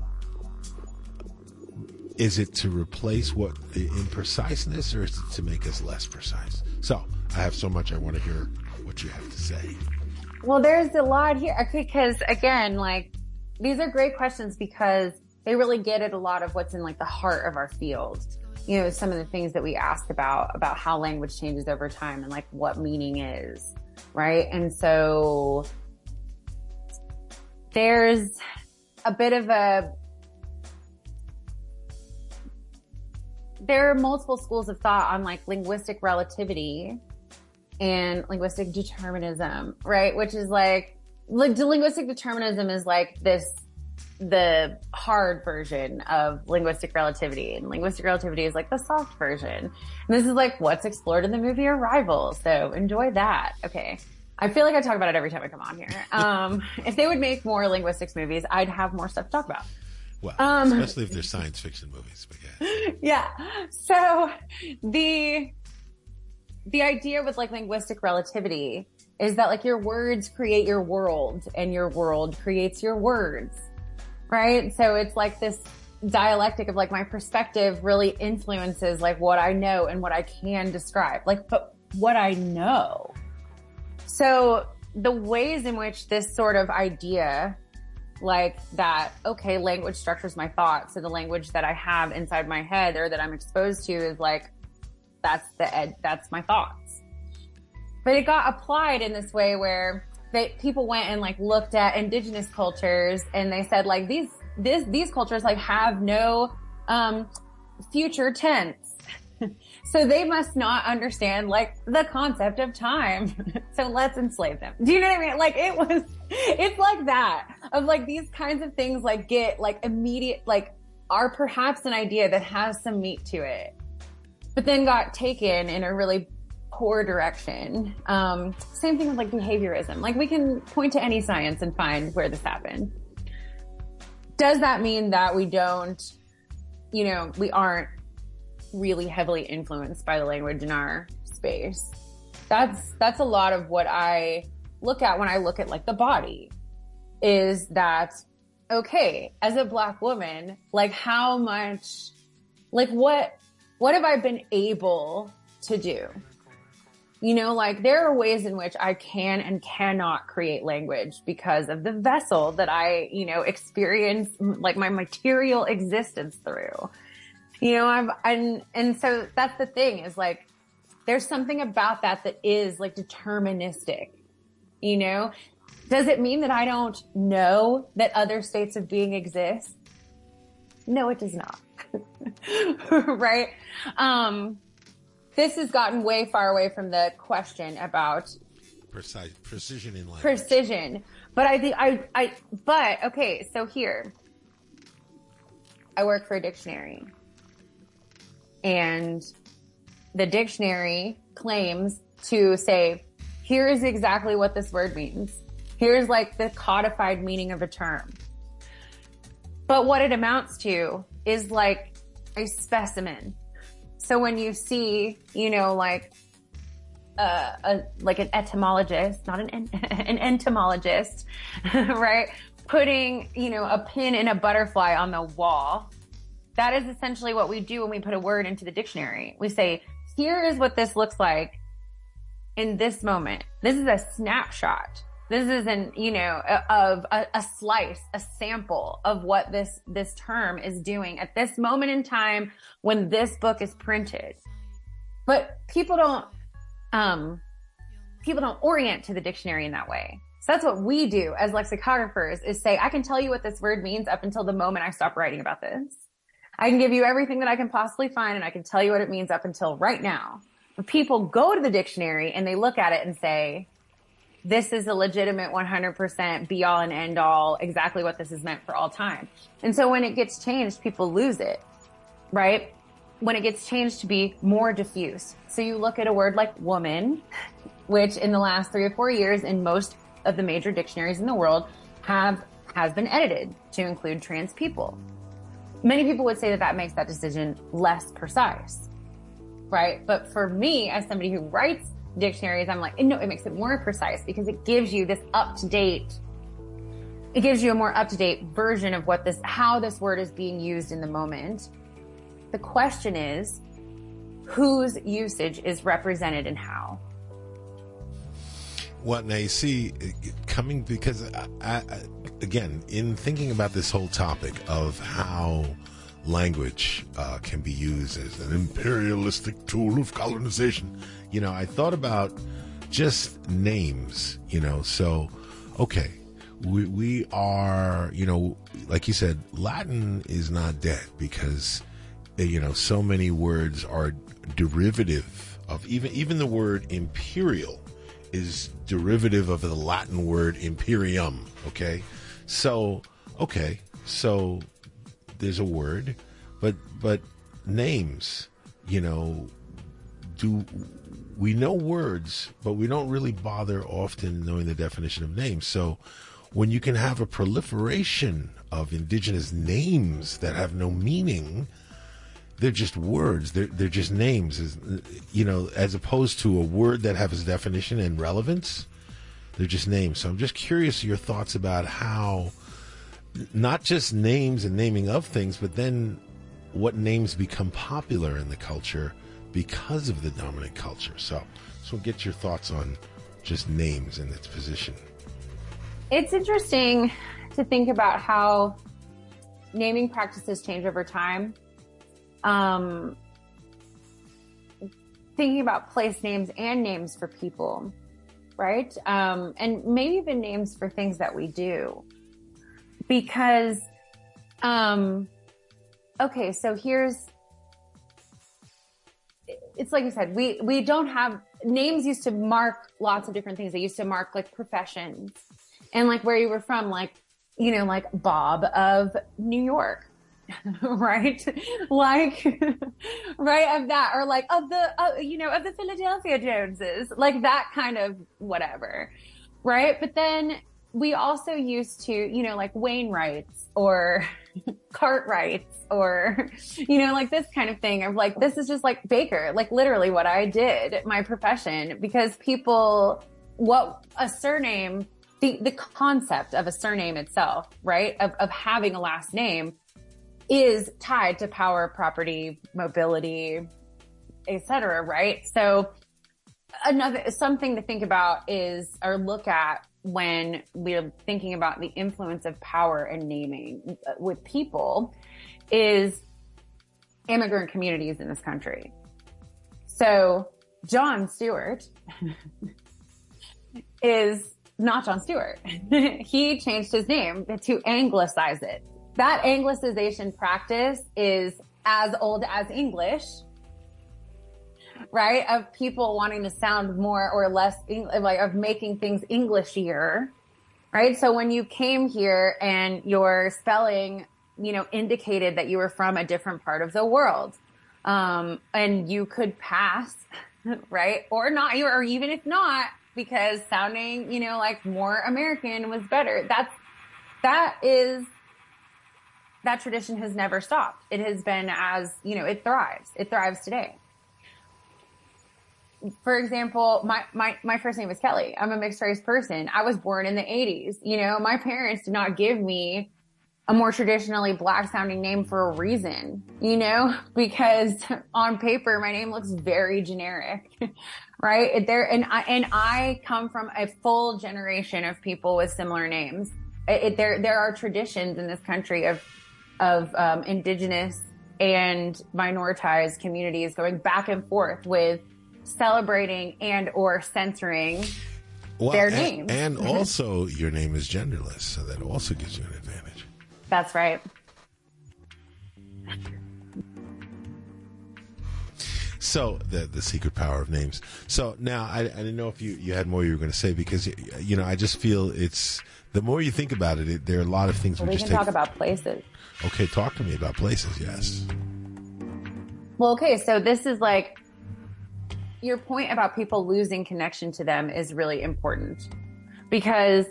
Is it to replace the impreciseness, or is it to make us less precise? So I have so much I want to hear what you have to say. Well, there's a lot here, because again, these are great questions because they really get at a lot of what's in the heart of our field. Some of the things that we ask about how language changes over time and what meaning is, right? And so there's a bit of there are multiple schools of thought on linguistic relativity and linguistic determinism, right? Which is linguistic determinism is the hard version of linguistic relativity, and linguistic relativity is the soft version. And this is what's explored in the movie Arrival. So enjoy that. Okay. I feel like I talk about it every time I come on here. If they would make more linguistics movies, I'd have more stuff to talk about. Well, especially if they're science fiction movies, but yeah. Yeah. So the idea with linguistic relativity is that your words create your world and your world creates your words. Right? So it's this dialectic of my perspective really influences what I know and what I can describe. But what I know. So the ways in which this sort of idea, that, okay, language structures my thoughts. So the language that I have inside my head or that I'm exposed to is that's my thoughts. But it got applied in this way where people went and looked at indigenous cultures and they said these cultures have no future tense. So they must not understand the concept of time. So let's enslave them. Do you know what I mean? It's like that of these kinds of things get immediate, are perhaps an idea that has some meat to it, but then got taken in a really poor direction. Same thing with behaviorism. We can point to any science and find where this happened. Does that mean that we don't, we aren't really heavily influenced by the language in our space? That's a lot of what I look at when I look at the body, is that, okay, as a Black woman, how much, what have I been able to do? There are ways in which I can and cannot create language because of the vessel that I, experience my material existence through. And so that's the thing is there's something about that is deterministic. Does it mean that I don't know that other states of being exist? No, it does not. Right? This has gotten way far away from the question about precision in language. Precision. But okay, so here. I work for a dictionary. And the dictionary claims to say, here's exactly what this word means. Here's the codified meaning of a term. But what it amounts to is a specimen. So when you see, an etymologist, not an entomologist, right? Putting, a pin in a butterfly on the wall. That is essentially what we do when we put a word into the dictionary. We say, here is what this looks like in this moment. This is a snapshot. This is of a slice, a sample of what this term is doing at this moment in time when this book is printed. But people don't orient to the dictionary in that way. So that's what we do as lexicographers, is say, I can tell you what this word means up until the moment I stop writing about this. I can give you everything that I can possibly find, and I can tell you what it means up until right now. people go to the dictionary and they look at it and say, this is a legitimate 100% be all and end all, exactly what this is meant for all time. And so when it gets changed, people lose it, right? When it gets changed to be more diffuse. So you look at a word like woman, which in the last 3 or 4 years in most of the major dictionaries in the world has been edited to include trans people. Many people would say that that makes that decision less precise, right? But for me, as somebody who writes dictionaries, I'm like, no, it makes it more precise because it gives you this it gives you a more up-to-date version of how this word is being used in the moment. The question is, whose usage is represented and how? Well, now you see, because I, again, in thinking about this whole topic of how language can be used as an imperialistic tool of colonization, I thought about just names, so, okay, we are, like you said, Latin is not dead because, so many words are derivative of, even the word imperial is derivative of the Latin word imperium, okay? So there's a word, but names, we know words, but we don't really bother often knowing the definition of names. So when you can have a proliferation of indigenous names that have no meaning, they're just words. They're just names, as opposed to a word that has definition and relevance. They're just names. So I'm just curious your thoughts about how not just names and naming of things, but then what names become popular in the culture because of the dominant culture. So get your thoughts on just names and its position. It's interesting to think about how naming practices change over time. Thinking about place names and names for people, right? And maybe even names for things that we do. Because, okay, so it's like you said, we don't have, names used to mark lots of different things. They used to mark like professions and like where you were from, like, like Bob of New York. Right? Like, right, of that, or like of the Philadelphia Joneses, like that kind of whatever. Right? But then we also used to, like Wainwrights or Cartwrights or, like this kind of thing of like, this is just like Baker, like literally what I did, my profession, because what a surname, the concept of a surname itself, right? Of having a last name is tied to power, property, mobility, etc., right? So something to think about is, or look at when we're thinking about the influence of power and naming with people, is immigrant communities in this country. So Jon Stewart is not Jon Stewart. He changed his name to anglicize it. That anglicization practice is as old as English, right? Of people wanting to sound more or less, like of making things Englishier, right? So when you came here and your spelling, indicated that you were from a different part of the world, and you could pass, right? Or not, or even if not, because sounding, like more American was better. That tradition has never stopped. It has been it thrives. It thrives today. For example, my first name is Kelly. I'm a mixed race person. I was born in the 80s. My parents did not give me a more traditionally black sounding name for a reason, because on paper, my name looks very generic, right? I come from a full generation of people with similar names. There are traditions in this country of indigenous and minoritized communities going back and forth with celebrating and or censoring their names. And also your name is genderless, so that also gives you an advantage. That's right. So the secret power of names. So now I didn't know if you had more you were going to say, because I just feel it's the more you think about it, there are a lot of things we just can talk about places. Okay, talk to me about places. Yes. Well, okay, so this is like your point about people losing connection to them is really important, because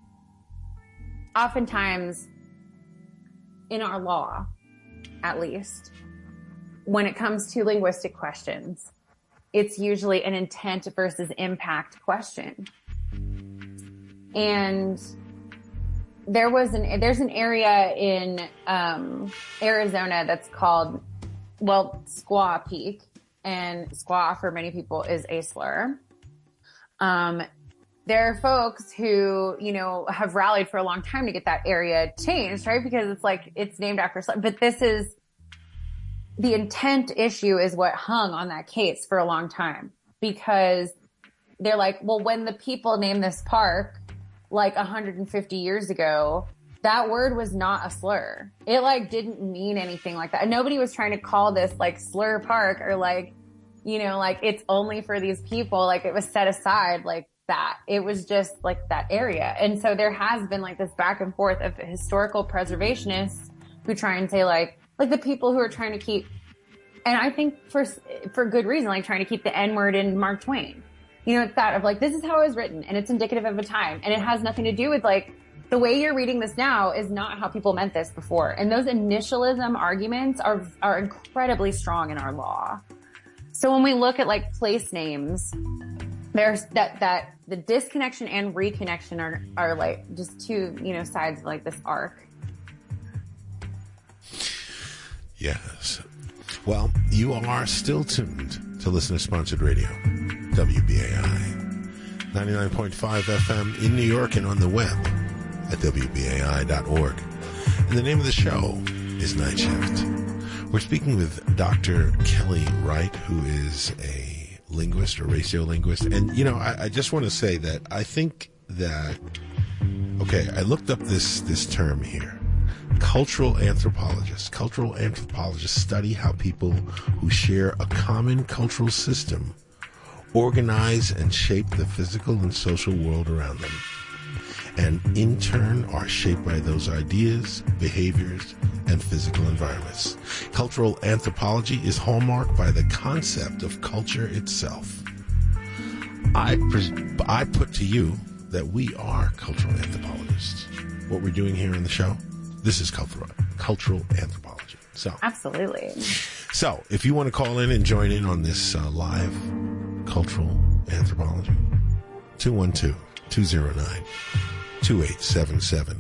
oftentimes in our law, at least, when it comes to linguistic questions, it's usually an intent versus impact question. And there's an area in Arizona that's called, Squaw Peak, and squaw for many people is a slur. There are folks who, have rallied for a long time to get that area changed, right? Because it's named after slur. But the intent issue is what hung on that case for a long time, because they're like, well, when the people named this park 150 years ago, that word was not a slur. It didn't mean anything like that. And nobody was trying to call this slur park or it's only for these people. It was set aside that. It was just that area. And so there has been this back and forth of historical preservationists who try and say the people who are trying to keep, and I think for good reason, trying to keep the N word in Mark Twain. It's that of this is how it was written, and it's indicative of a time, and it has nothing to do with the way you're reading this now is not how people meant this before. And those initialism arguments are incredibly strong in our law. So when we look at place names, there's that the disconnection and reconnection are just two, sides of this arc. Yes. Well, you are still tuned to listener-sponsored radio, WBAI, 99.5 FM in New York and on the web at WBAI.org. And the name of the show is Night Shift. We're speaking with Dr. Kelly Wright, who is a linguist or ratiolinguist. And, I just want to say that I think that, I looked up this term here. Cultural anthropologists. Cultural anthropologists study how people who share a common cultural system organize and shape the physical and social world around them, and in turn are shaped by those ideas, behaviors, and physical environments. Cultural anthropology is hallmarked by the concept of culture itself. I put to you that we are cultural anthropologists. What we're doing here on the show, this is cultural anthropology. So absolutely. So if you want to call in and join in on this live cultural anthropology, 212-209-2877.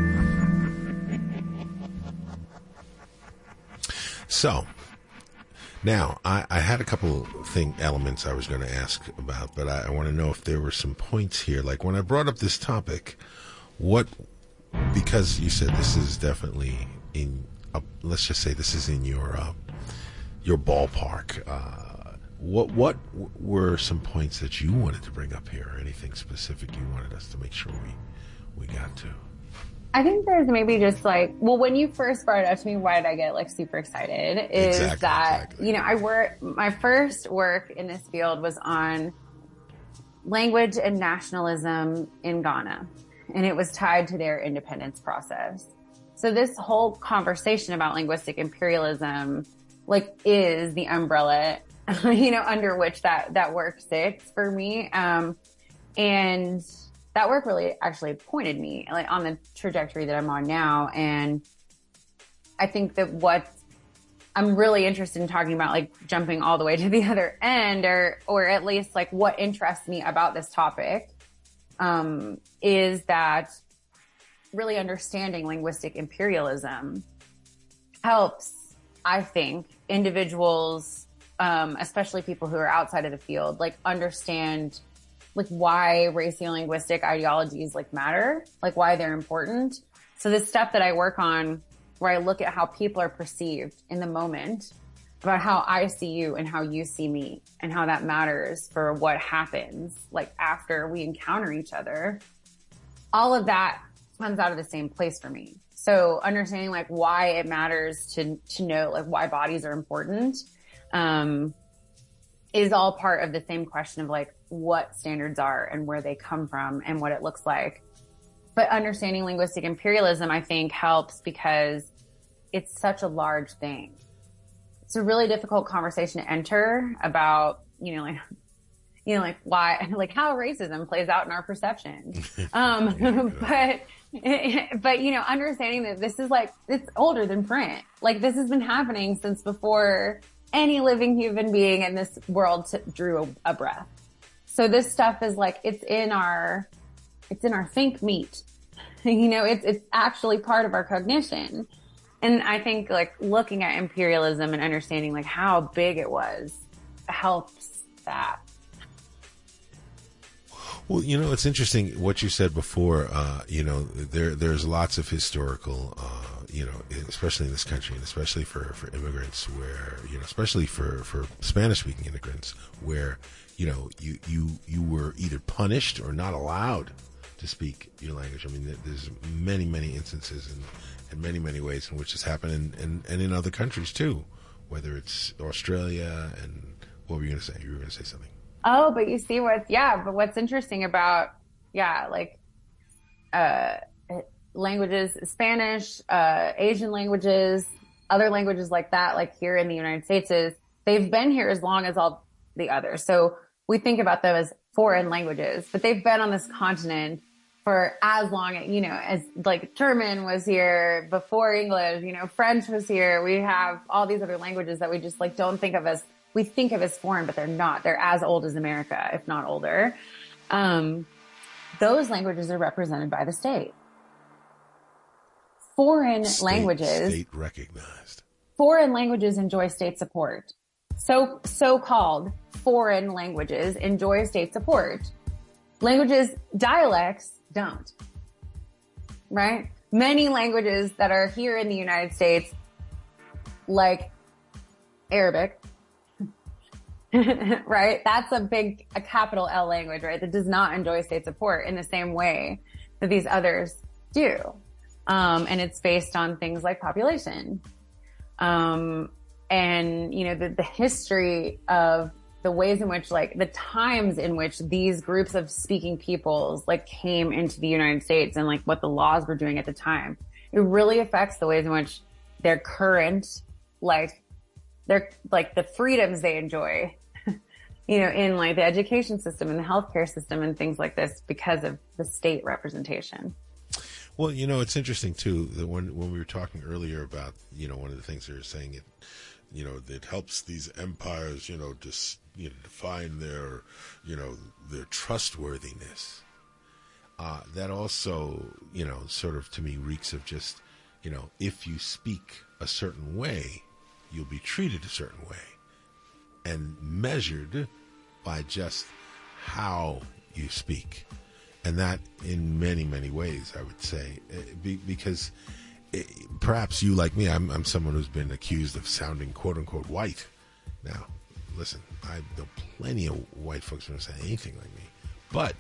So, Now, I had a couple elements I was going to ask about, but I want to know if there were some points here. Like when I brought up this topic, because you said this is definitely let's just say this is in your ballpark. What were some points that you wanted to bring up here, or anything specific you wanted us to make sure we got to? I think there's maybe just like, well, when you first brought it up to me, why did I get like super excited? Exactly. My first work in this field was on language and nationalism in Ghana, and it was tied to their independence process. So this whole conversation about linguistic imperialism, like, is the umbrella, under which that work sits for me. And that work really actually pointed me like on the trajectory that I'm on now. And I think that what I'm really interested in talking about, like jumping all the way to the other end, or at least like what interests me about this topic, is that really understanding linguistic imperialism helps, I think, individuals, especially people who are outside of the field, like understand like why racial-linguistic ideologies like matter, like why they're important. So this stuff that I work on, where I look at how people are perceived in the moment, about how I see you and how you see me, and how that matters for what happens like after we encounter each other. All of that comes out of the same place for me. So understanding like why it matters to know like why bodies are important, is all part of the same question of like what standards are and where they come from and what it looks like. But understanding linguistic imperialism, I think, helps because it's such a large thing. It's a really difficult conversation to enter about, like why, like how racism plays out in our perception. But understanding that this is like, it's older than print. Like this has been happening since before any living human being in this world drew a breath. So this stuff is like, it's in our think meat. It's actually part of our cognition. And I think like looking at imperialism and understanding like how big it was helps that. Well, it's interesting what you said before. There's lots of historical, especially in this country, and especially for immigrants, where especially for Spanish-speaking immigrants, where you were either punished or not allowed to speak your language. I mean, there's many instances in many ways in which this happened, and in other countries too, whether it's Australia. And what were you going to say? You were going to say something. Oh, but you see what's interesting about, languages, Spanish, Asian languages, other languages like that, like here in the United States, is they've been here as long as all the others. So we think about them as foreign languages, but they've been on this continent for as long, as like German was here before English, French was here. We have all these other languages that we just like don't think of as, we think of as foreign, but they're not. They're as old as America, if not older. Those languages are represented by the state. State recognized. Foreign languages enjoy state support. So-called foreign languages enjoy state support. Dialects don't. Right? Many languages that are here in the United States, like Arabic, right? That's a capital L language, right? That does not enjoy state support in the same way that these others do. And it's based on things like population. And, the history of the ways in which, like, the times in which these groups of speaking peoples, like, came into the United States and, like, what the laws were doing at the time. It really affects the ways in which their current, the freedoms they enjoy, in, like, the education system and the healthcare system and things like this because of the state representation. Well, it's interesting, too, that when we were talking earlier about, one of the things they were saying, it helps these empires, define their trustworthiness. That also, sort of to me reeks of just, if you speak a certain way, you'll be treated a certain way. and measured by just how you speak. And that in many, many ways, I would say, because perhaps you, like me, I'm someone who's been accused of sounding quote unquote white. Now, listen, I know plenty of white folks who don't say anything like me, but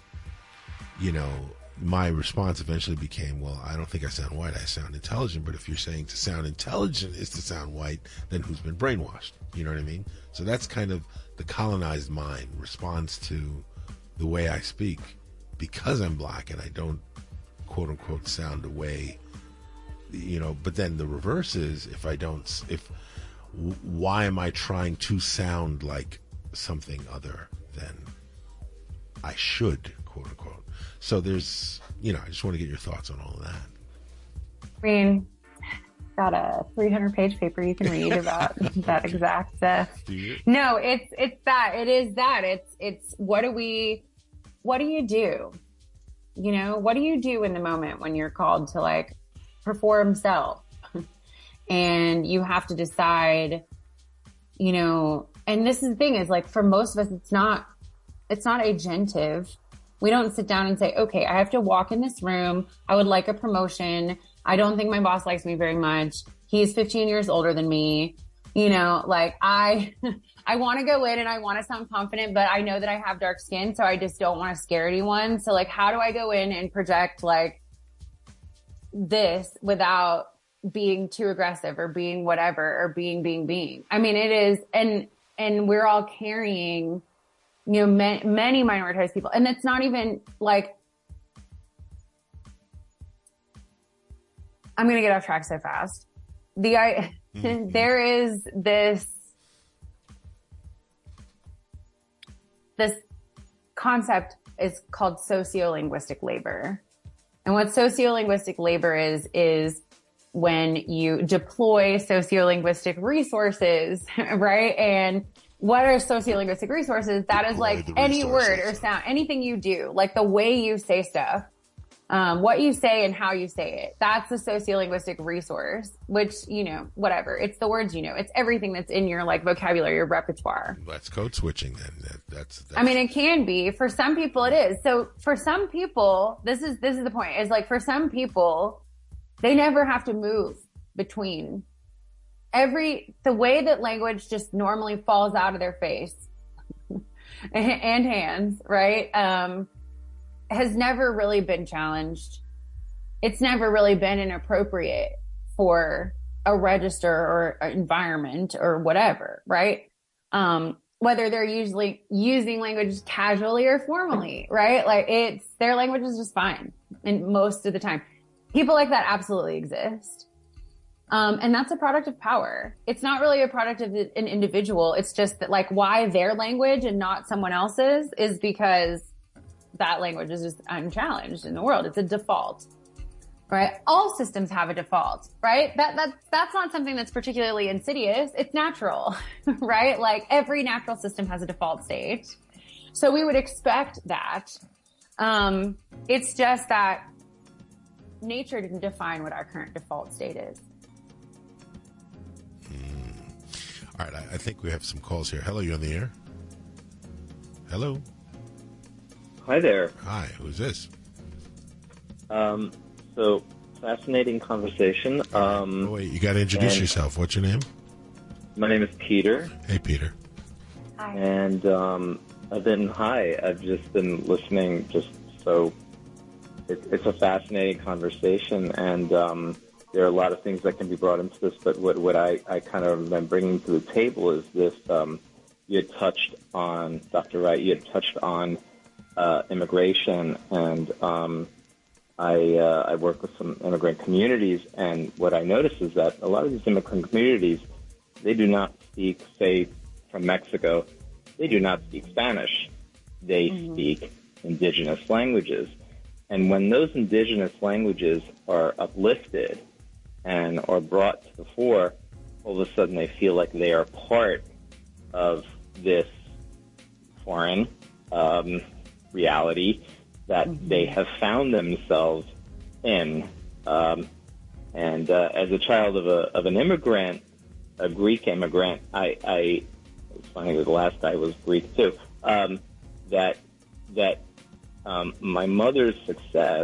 my response eventually became, well, I don't think I sound white. I sound intelligent. But if you're saying to sound intelligent is to sound white, then who's been brainwashed? You know what I mean? So that's kind of the colonized mind responds to the way I speak because I'm black and I don't, quote unquote, sound the way, but then the reverse is why am I trying to sound like something other than I should, quote unquote? So there's, I just want to get your thoughts on all of that. I mean, got a 300-page paper you can read about that exact. No, it's that. It is that. It's what do you do? What do you do in the moment when you're called to like perform self, and you have to decide, and this is the thing is like for most of us, it's not agentive. We don't sit down and say, okay, I have to walk in this room. I would like a promotion. I don't think my boss likes me very much. He's 15 years older than me. Like I want to go in and I want to sound confident, but I know that I have dark skin. So I just don't want to scare anyone. So like, how do I go in and project like this without being too aggressive or being whatever or being? I mean, it is, and we're all carrying, many minoritized people. And it's not even like, I'm going to get off track so fast. There is this concept is called sociolinguistic labor. And what sociolinguistic labor is when you deploy sociolinguistic resources, right? And what are sociolinguistic resources? That is like any word or sound, anything you do, like the way you say stuff, what you say and how you say it. That's a sociolinguistic resource, which, whatever. It's the words, it's everything that's in your like vocabulary, your repertoire. That's code switching then. That's I mean, it can be. For some people it is. So for some people, this is the point, is like for some people, they never have to move between the way that language just normally falls out of their face and hands, right? Has never really been challenged. It's never really been inappropriate for a register or environment or whatever, right? Whether they're usually using language casually or formally, right? Like their language is just fine. And most of the time, people like that absolutely exist. And that's a product of power. It's not really a product of an individual. It's just that like why their language and not someone else's is because that language is just unchallenged in the world. It's a default, right? All systems have a default, right? That's not something that's particularly insidious. It's natural, right? Like every natural system has a default state. So we would expect that. It's just that nature didn't define what our current default state is. All right, I think we have some calls here. Hello, you on the air? Hello? Hi there. Hi, who's this? So, fascinating conversation. Wait, you got to introduce yourself. What's your name? My name is Peter. Hey, Peter. Hi. And I've just been listening it's a fascinating conversation, and there are a lot of things that can be brought into this, but what I kind of am bringing to the table is this, you had touched on, Dr. Wright, immigration, and I work with some immigrant communities, and what I notice is that a lot of these immigrant communities, they do not speak, say, from Mexico, they do not speak Spanish. They speak indigenous languages. And when those indigenous languages are uplifted and are brought to the fore, all of a sudden they feel like they are part of this foreign reality that they have found themselves in. And as a child of an immigrant, a Greek immigrant, I It's funny that the last guy was Greek too. My mother's success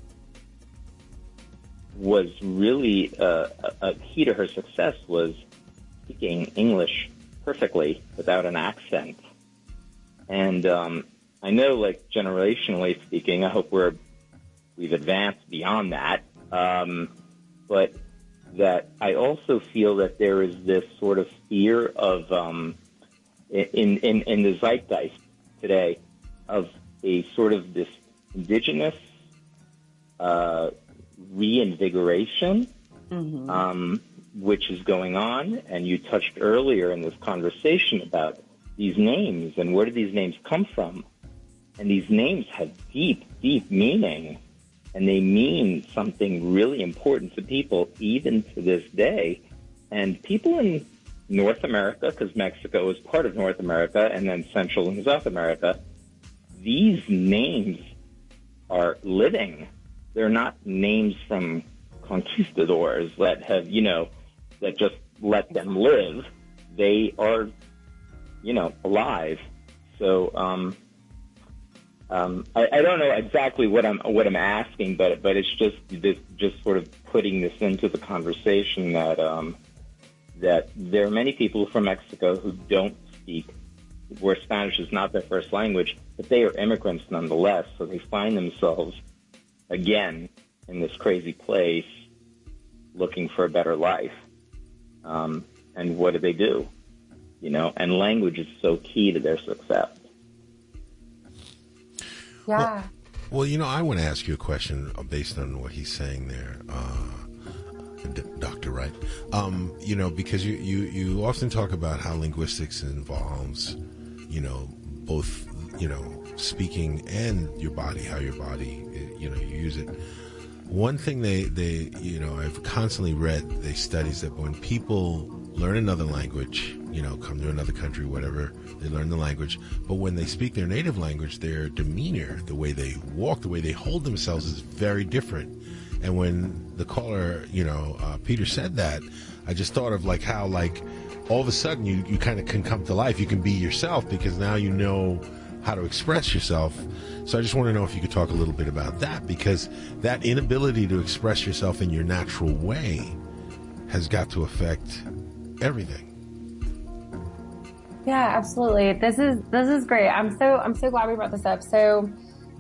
was really a key to her success was speaking English perfectly without an accent. And I know, like, generationally speaking, I hope we've advanced beyond that. But that I also feel that there is this sort of fear of in the zeitgeist today of a sort of this indigenous reinvigoration, which is going on. And you touched earlier in this conversation about these names and where do these names come from. And these names have deep, deep meaning, and they mean something really important to people even to this day. And people in North America, because Mexico is part of North America, and then Central and South America, these names are living. They're not names from conquistadors that have, that just let them live. They are, alive. So, I don't know exactly what I'm asking, but it's just sort of putting this into the conversation that there are many people from Mexico who don't speak, where Spanish is not their first language, but they are immigrants nonetheless. So they find themselves again in this crazy place, looking for a better life. And what do? And language is so key to their success. Yeah. Well, I want to ask you a question based on what he's saying there, Dr. Wright. Because you often talk about how linguistics involves, both, speaking and your body, how your body, you use it. One thing they I've constantly read, they studies that when people learn another language, come to another country, whatever, they learn the language, but when they speak their native language, their demeanor, the way they walk, the way they hold themselves is very different. And when the caller, Peter said that, I just thought of how all of a sudden you kind of can come to life. You can be yourself because now you know how to express yourself. So I just want to know if you could talk a little bit about that, because that inability to express yourself in your natural way has got to affect everything. Yeah, absolutely. This is great. I'm so glad we brought this up. So,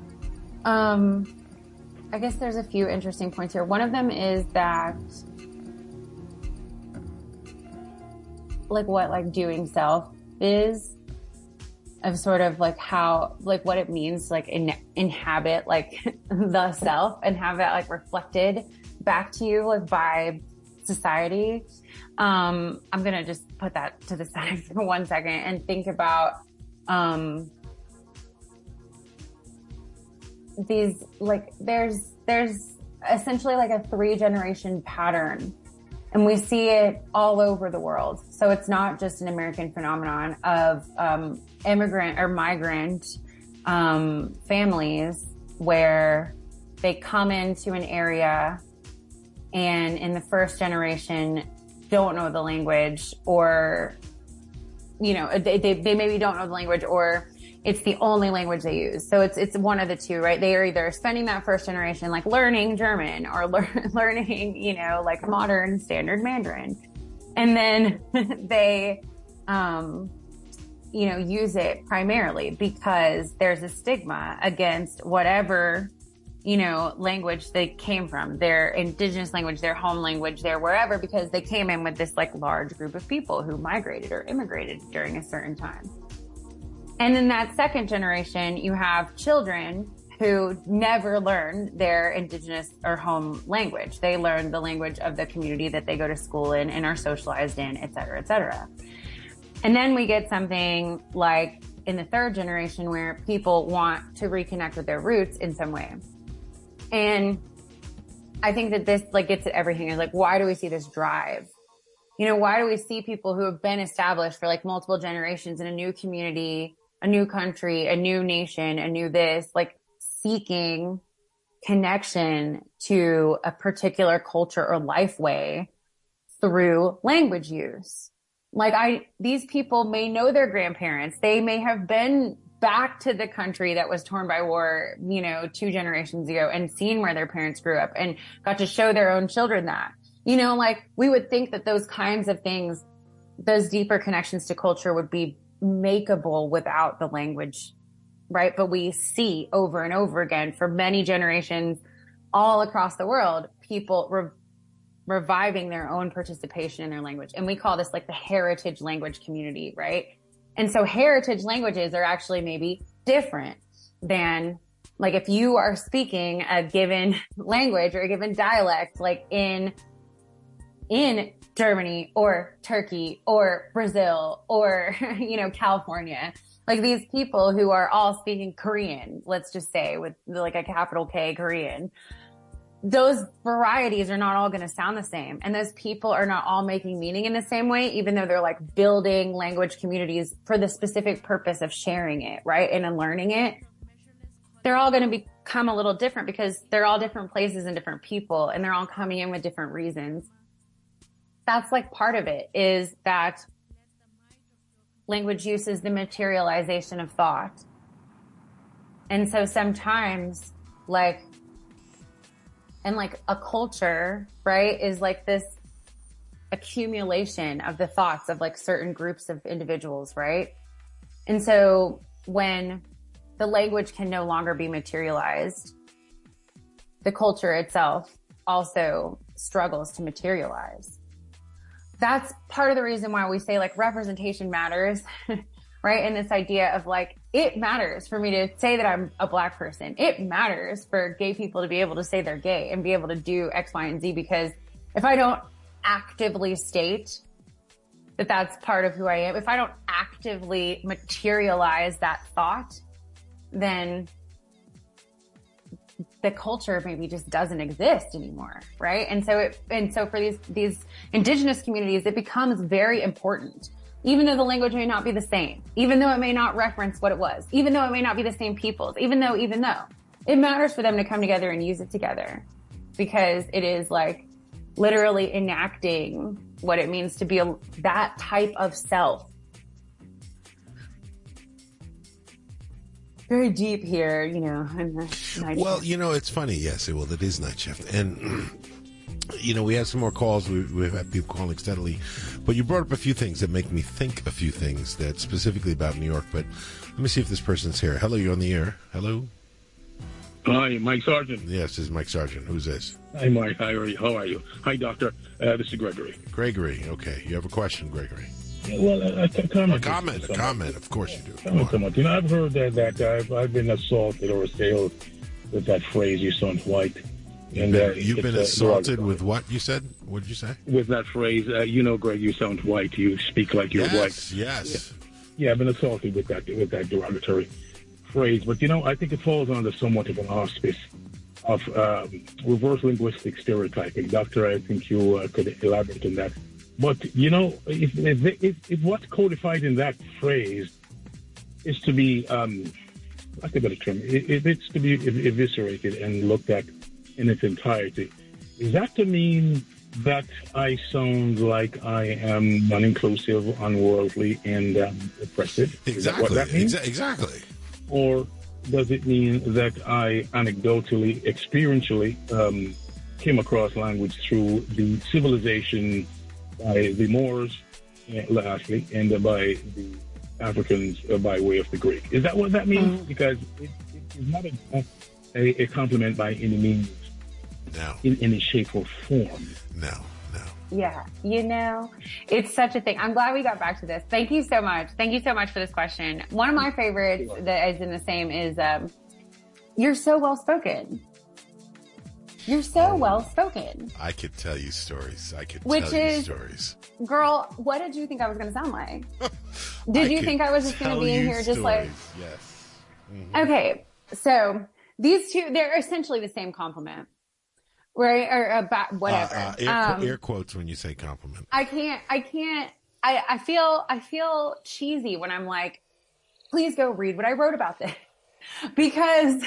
I guess there's a few interesting points here. One of them is that, what doing self is, of sort of how, what it means, inhabit, the self and have it, reflected back to you, by society. I'm going to just put that to the side for 1 second and think about, these, there's essentially a 3-generation pattern, and we see it all over the world. So it's not just an American phenomenon of, immigrant or migrant, families where they come into an area and in the first generation don't know the language, or, they maybe don't know the language, or it's the only language they use. So it's one of the two, right? They are either spending that first generation learning German or learning, modern standard Mandarin. And then they, use it primarily because there's a stigma against whatever, language they came from, their indigenous language, their home language, their wherever, because they came in with this large group of people who migrated or immigrated during a certain time. And in that second generation, you have children who never learn their indigenous or home language. They learn the language of the community that they go to school in and are socialized in, et cetera, et cetera. And then we get something like in the third generation where people want to reconnect with their roots in some way. And I think that this gets at everything. Is why do we see this drive? Why do we see people who have been established for multiple generations in a new community, a new country, a new nation, a new this, seeking connection to a particular culture or life way through language use? Like these people may know their grandparents. They may have been back to the country that was torn by war, 2 generations ago and seen where their parents grew up and got to show their own children that, like we would think that those kinds of things, those deeper connections to culture would be makeable without the language, right? But we see over and over again for many generations all across the world, people reviving their own participation in their language. And we call this like the heritage language community, right? And so heritage languages are actually maybe different than like if you are speaking a given language or a given dialect, like in Germany or Turkey or Brazil or, California, like these people who are all speaking Korean, let's just say with like a capital K Korean, those varieties are not all going to sound the same. And those people are not all making meaning in the same way, even though they're like building language communities for the specific purpose of sharing it, right? And learning it. They're all going to become a little different because they're all different places and different people, and they're all coming in with different reasons. That's like part of it, is that language use is the materialization of thought. And so sometimes like a culture, right, is like this accumulation of the thoughts of like certain groups of individuals, right? And so when the language can no longer be materialized, the culture itself also struggles to materialize. That's part of the reason why we say like representation matters, right? And this idea of like, it matters for me to say that I'm a Black person. It matters for gay people to be able to say they're gay and be able to do X, Y, and Z, because if I don't actively state that that's part of who I am, if I don't actively materialize that thought, then the culture maybe just doesn't exist anymore, right? And so for these indigenous communities, it becomes very important. Even though the language may not be the same, even though it may not reference what it was, even though it may not be the same peoples, even though, it matters for them to come together and use it together, because it is like literally enacting what it means to be that type of self. Very deep here, in the night Well, shift. It's funny. Yes, it is night shift. And we have some more calls. We've had people calling steadily. But you brought up a few things that make me think a few things that specifically about New York. But let me see if this person's here. Hello, you're on the air. Hello? Hi, Mike Sargent. Yes, this is Mike Sargent. Who's this? Hi, Mike. How are you? Hi, Doctor. This is Gregory. Gregory. Okay. You have a question, Gregory? Well, a comment. A comment. Of course you do. Comment. I've heard that I've been assaulted or assailed with that phrase, "You sound white." And you've been assaulted with what you said? What did you say? With that phrase, Greg, you sound white. You speak like you're white. Yes. Yeah, I've been assaulted with that derogatory phrase. But I think it falls under somewhat of an auspice of reverse linguistic stereotyping. Doctor, I think you could elaborate on that. But if what's codified in that phrase is to be, I think a better term, if it's to be eviscerated and looked at in its entirety, is that to mean that I sound like I am non-inclusive, unworldly, and oppressive? Exactly. Is that what that means? Exactly. Or does it mean that I anecdotally, experientially came across language through the civilization by the Moors, lastly, and by the Africans by way of the Greek? Is that what that means? Because it is not a compliment by any means. No. In any shape or form. No. Yeah. It's such a thing. I'm glad we got back to this. Thank you so much. Thank you so much for this question. One of my favorites that is in the same is, you're so well spoken. You're so well spoken. I could tell you stories. Girl, what did you think I was going to sound like? Did you think I was just going to be in here just like... Yes. Mm-hmm. Okay. So these two, they're essentially the same compliment. Right? Or about whatever. Air quotes when you say compliment. I feel cheesy when I'm like, please go read what I wrote about this. Because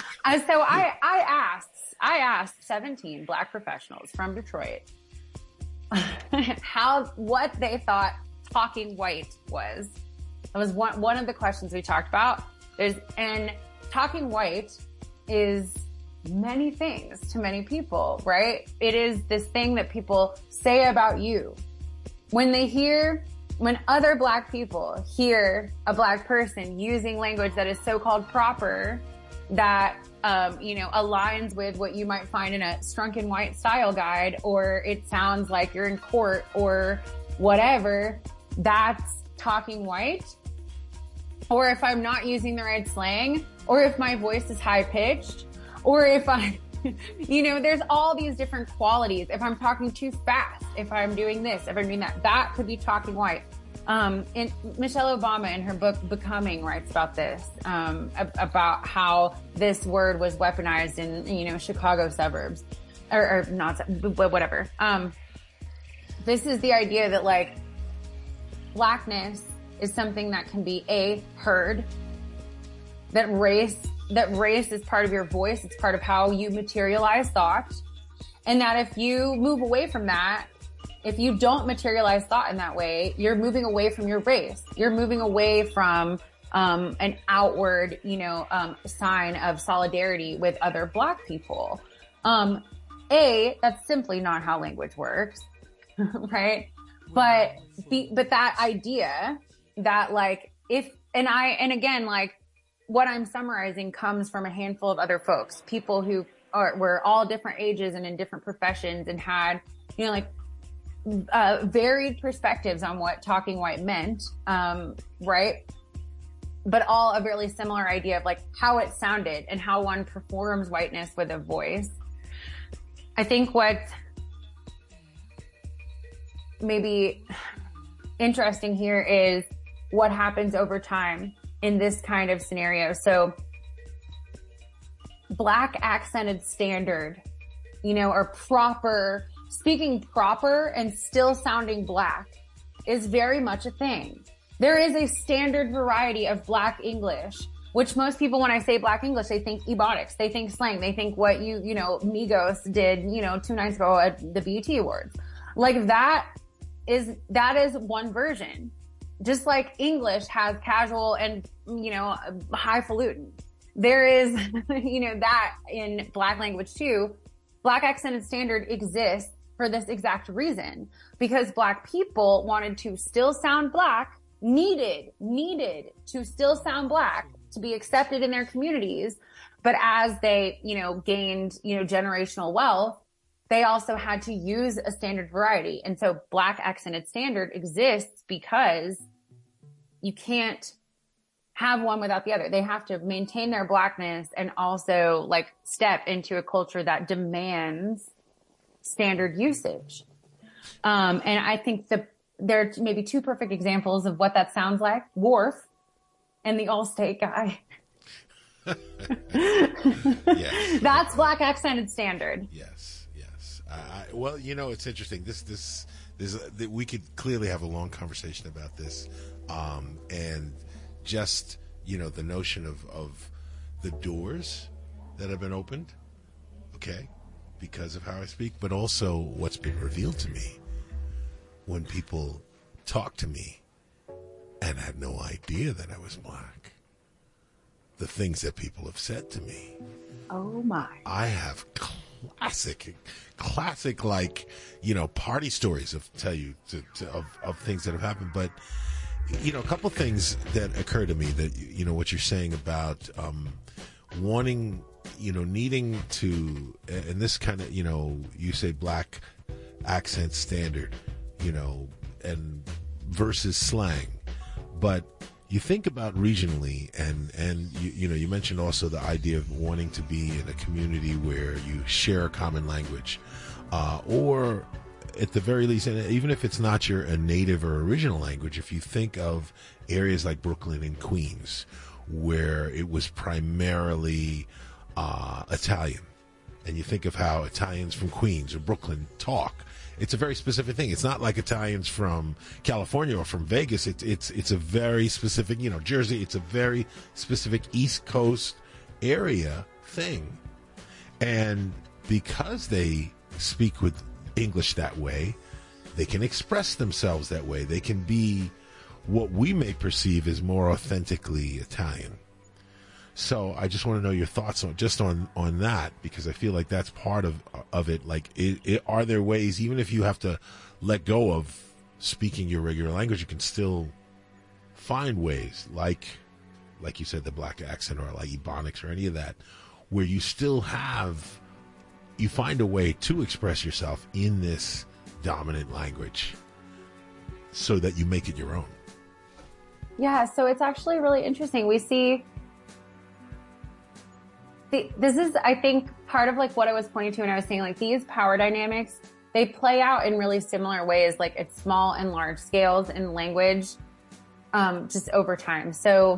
I asked 17 Black professionals from Detroit what they thought talking white was. That was one of the questions we talked about. And talking white is many things to many people, right? It is this thing that people say about you. When other Black people hear a Black person using language that is so-called proper, that, aligns with what you might find in a Strunk and White style guide, or it sounds like you're in court or whatever, that's talking white. Or if I'm not using the right slang, or if my voice is high pitched, or if there's all these different qualities. If I'm talking too fast, if I'm doing this, if I'm doing that, that could be talking white. And Michelle Obama in her book Becoming writes about this, about how this word was weaponized in, Chicago suburbs or not, but whatever. This is the idea that like Blackness is something that can be heard, that race is part of your voice. It's part of how you materialize thought. And that if you move away from that, if you don't materialize thought in that way, you're moving away from your race. You're moving away from, an outward, sign of solidarity with other Black people. That's simply not how language works, right? But that idea that like, what I'm summarizing comes from a handful of other folks, people who were all different ages and in different professions and had, varied perspectives on what talking white meant, right? But all a really similar idea of like how it sounded and how one performs whiteness with a voice. I think what maybe interesting here is what happens over time in this kind of scenario. So Black accented standard, or proper, speaking proper and still sounding Black is very much a thing. There is a standard variety of Black English, which most people, when I say Black English, they think ebonics, they think slang, they think what Migos did, 2 nights ago at the BET Awards. Like that is one version. Just like English has casual and, highfalutin. There is, that in Black language too. Black accented standard exists for this exact reason, because Black people wanted to still sound Black, needed to still sound Black to be accepted in their communities. But as they, gained, generational wealth, they also had to use a standard variety. And so Black accented standard exists because you can't have one without the other. They have to maintain their Blackness and also like step into a culture that demands standard usage. And I think there are maybe 2 perfect examples of what that sounds like. Worf and the Allstate guy. Yes. That's Black accented standard. Yes. Well, it's interesting. This we could clearly have a long conversation about this. And just, the notion of the doors that have been opened. Okay. Because of how I speak, but also what's been revealed to me when people talk to me and had no idea that I was Black. The things that people have said to me. Oh my. I have classic, like, party stories of things that have happened. But, a couple things that occur to me that, what you're saying about, wanting, needing to, and this kind of, you say Black accent standard, and versus slang, but you think about regionally, and you mentioned also the idea of wanting to be in a community where you share a common language, or at the very least, and even if it's not a native or original language, if you think of areas like Brooklyn and Queens, where it was primarily Italian, and you think of how Italians from Queens or Brooklyn talk, it's a very specific thing. It's not like Italians from California or from Vegas. It's a very specific, Jersey. It's a very specific East Coast area thing. And because they speak with English that way, They can express themselves that way. They can be what we may perceive as more authentically Italian. So I just want to know your thoughts on that, because I feel like that's part of it. Like, are there ways, even if you have to let go of speaking your regular language, you can still find ways, like you said, the black accent or like Ebonics or any of that, where you still you find a way to express yourself in this dominant language so that you make it your own. Yeah, so it's actually really interesting. We see this is, I think, part of like what I was pointing to when I was saying like these power dynamics, they play out in really similar ways, like at small and large scales in language, just over time. So,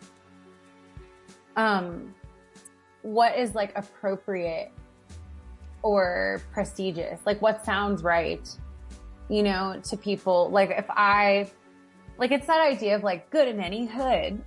what is like appropriate or prestigious? Like what sounds right, to people? Like if it's that idea of like good in any hood,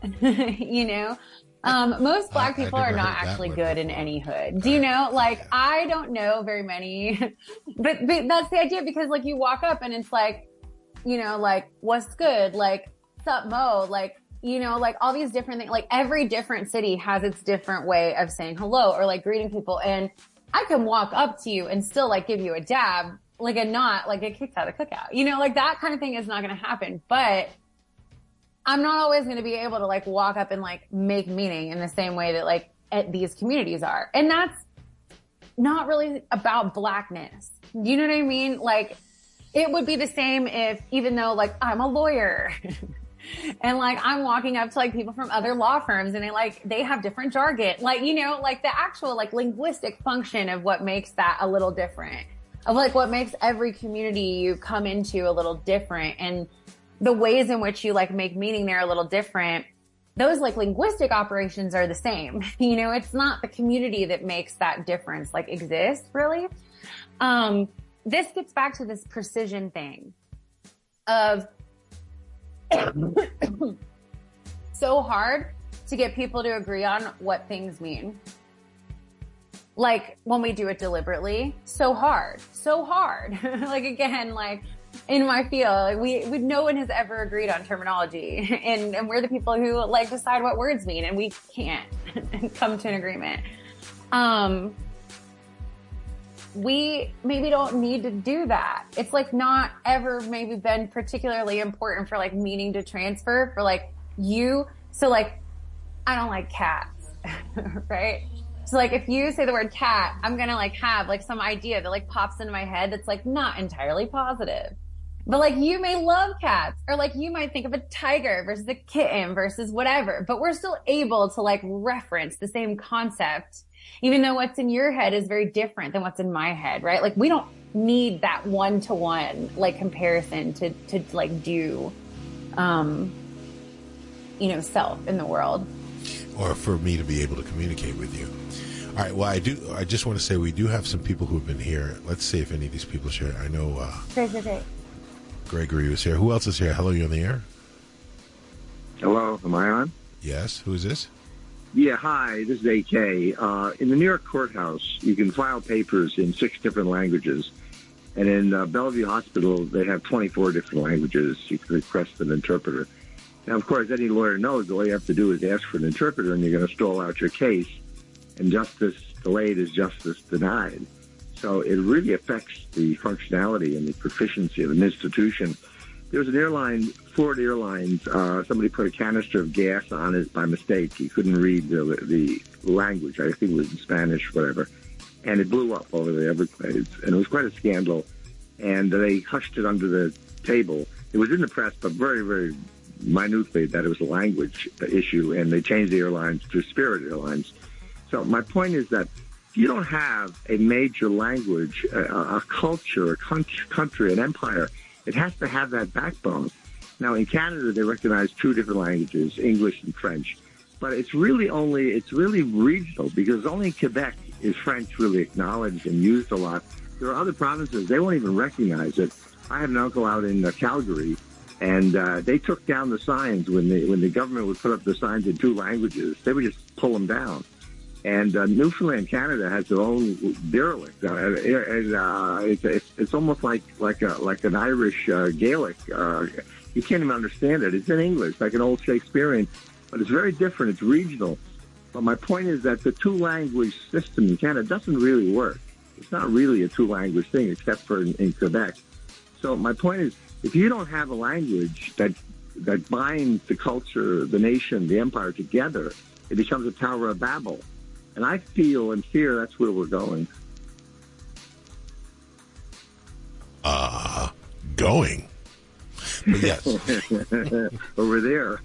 most black people are not actually good in any hood. Do you know? Like, I don't know very many, but that's the idea, because like you walk up and it's like, like what's good? Like, sup mo? Like, like all these different things, like every different city has its different way of saying hello or like greeting people. And I can walk up to you and still like give you a dab, like and not like get kicked out of the cookout. Like that kind of thing is not going to happen. But I'm not always going to be able to like walk up and like make meaning in the same way that like these communities are. And that's not really about blackness. You know what I mean? Like it would be the same if, even though like I'm a lawyer and like I'm walking up to like people from other law firms and they have different jargon, like, like the actual like linguistic function of what makes that a little different, of like what makes every community you come into a little different, and the ways in which you like make meaning there are a little different. Those like linguistic operations are the same. It's not the community that makes that difference like exist really. This gets back to this precision thing of so hard to get people to agree on what things mean. Like when we do it deliberately, so hard. Like again, like in my field, we no one has ever agreed on terminology, and we're the people who like decide what words mean, and we can't come to an agreement. We maybe don't need to do that. It's like not ever maybe been particularly important for like meaning to transfer for like you. So like, I don't like cats, right? So like if you say the word cat, I'm going to like have like some idea that like pops into my head that's like not entirely positive. But like you may love cats, or like you might think of a tiger versus a kitten versus whatever, but we're still able to like reference the same concept, even though what's in your head is very different than what's in my head, right? Like we don't need that one-to-one like comparison to like do, self in the world. Or for me to be able to communicate with you. All right. Well, I just want to say we do have some people who have been here. Let's see if any of these people share. I know, Great. Gregory was here. Who else is here? Hello, you on the air? Hello, am I on? Yes. Who is this? Yeah, hi, this is AK. In the New York courthouse, you can file papers in 6 different languages. And in Bellevue Hospital, they have 24 different languages. You can request an interpreter. Now, of course, any lawyer knows all you have to do is ask for an interpreter, and you're going to stall out your case. And justice delayed is justice denied. So it really affects the functionality and the proficiency of an institution. There was an airline, Florida Airlines, somebody put a canister of gas on it by mistake. He couldn't read the language. I think it was in Spanish, whatever. And it blew up over the Everglades. And it was quite a scandal. And they hushed it under the table. It was in the press, but very, very minutely that it was a language issue. And they changed the airlines to Spirit Airlines. So my point is that if you don't have a major language, a culture, a country, an empire, it has to have that backbone. Now, in Canada, they recognize 2 different languages, English and French. But it's really regional, because only in Quebec is French really acknowledged and used a lot. There are other provinces, they won't even recognize it. I have an uncle out in Calgary, and they took down the signs when the government would put up the signs in 2 languages. They would just pull them down. And Newfoundland, Canada has their own derelict. It's It's almost like an Irish Gaelic. You can't even understand it. It's in English, like an old Shakespearean, but it's very different. It's regional. But my point is that the two-language system in Canada doesn't really work. It's not really a two-language thing, except for in Quebec. So my point is, if you don't have a language that binds the culture, the nation, the empire together, it becomes a Tower of Babel. And I feel and fear that's where we're going. Going. But yes. Over there.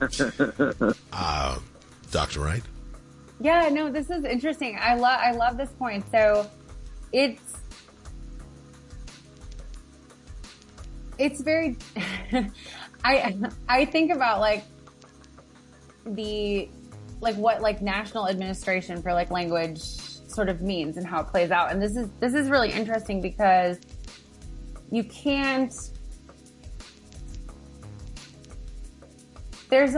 Dr. Wright? Yeah, no, this is interesting. I love this point. So it's very I think about what national administration for language sort of means and how it plays out. And this is really interesting because you can't, there's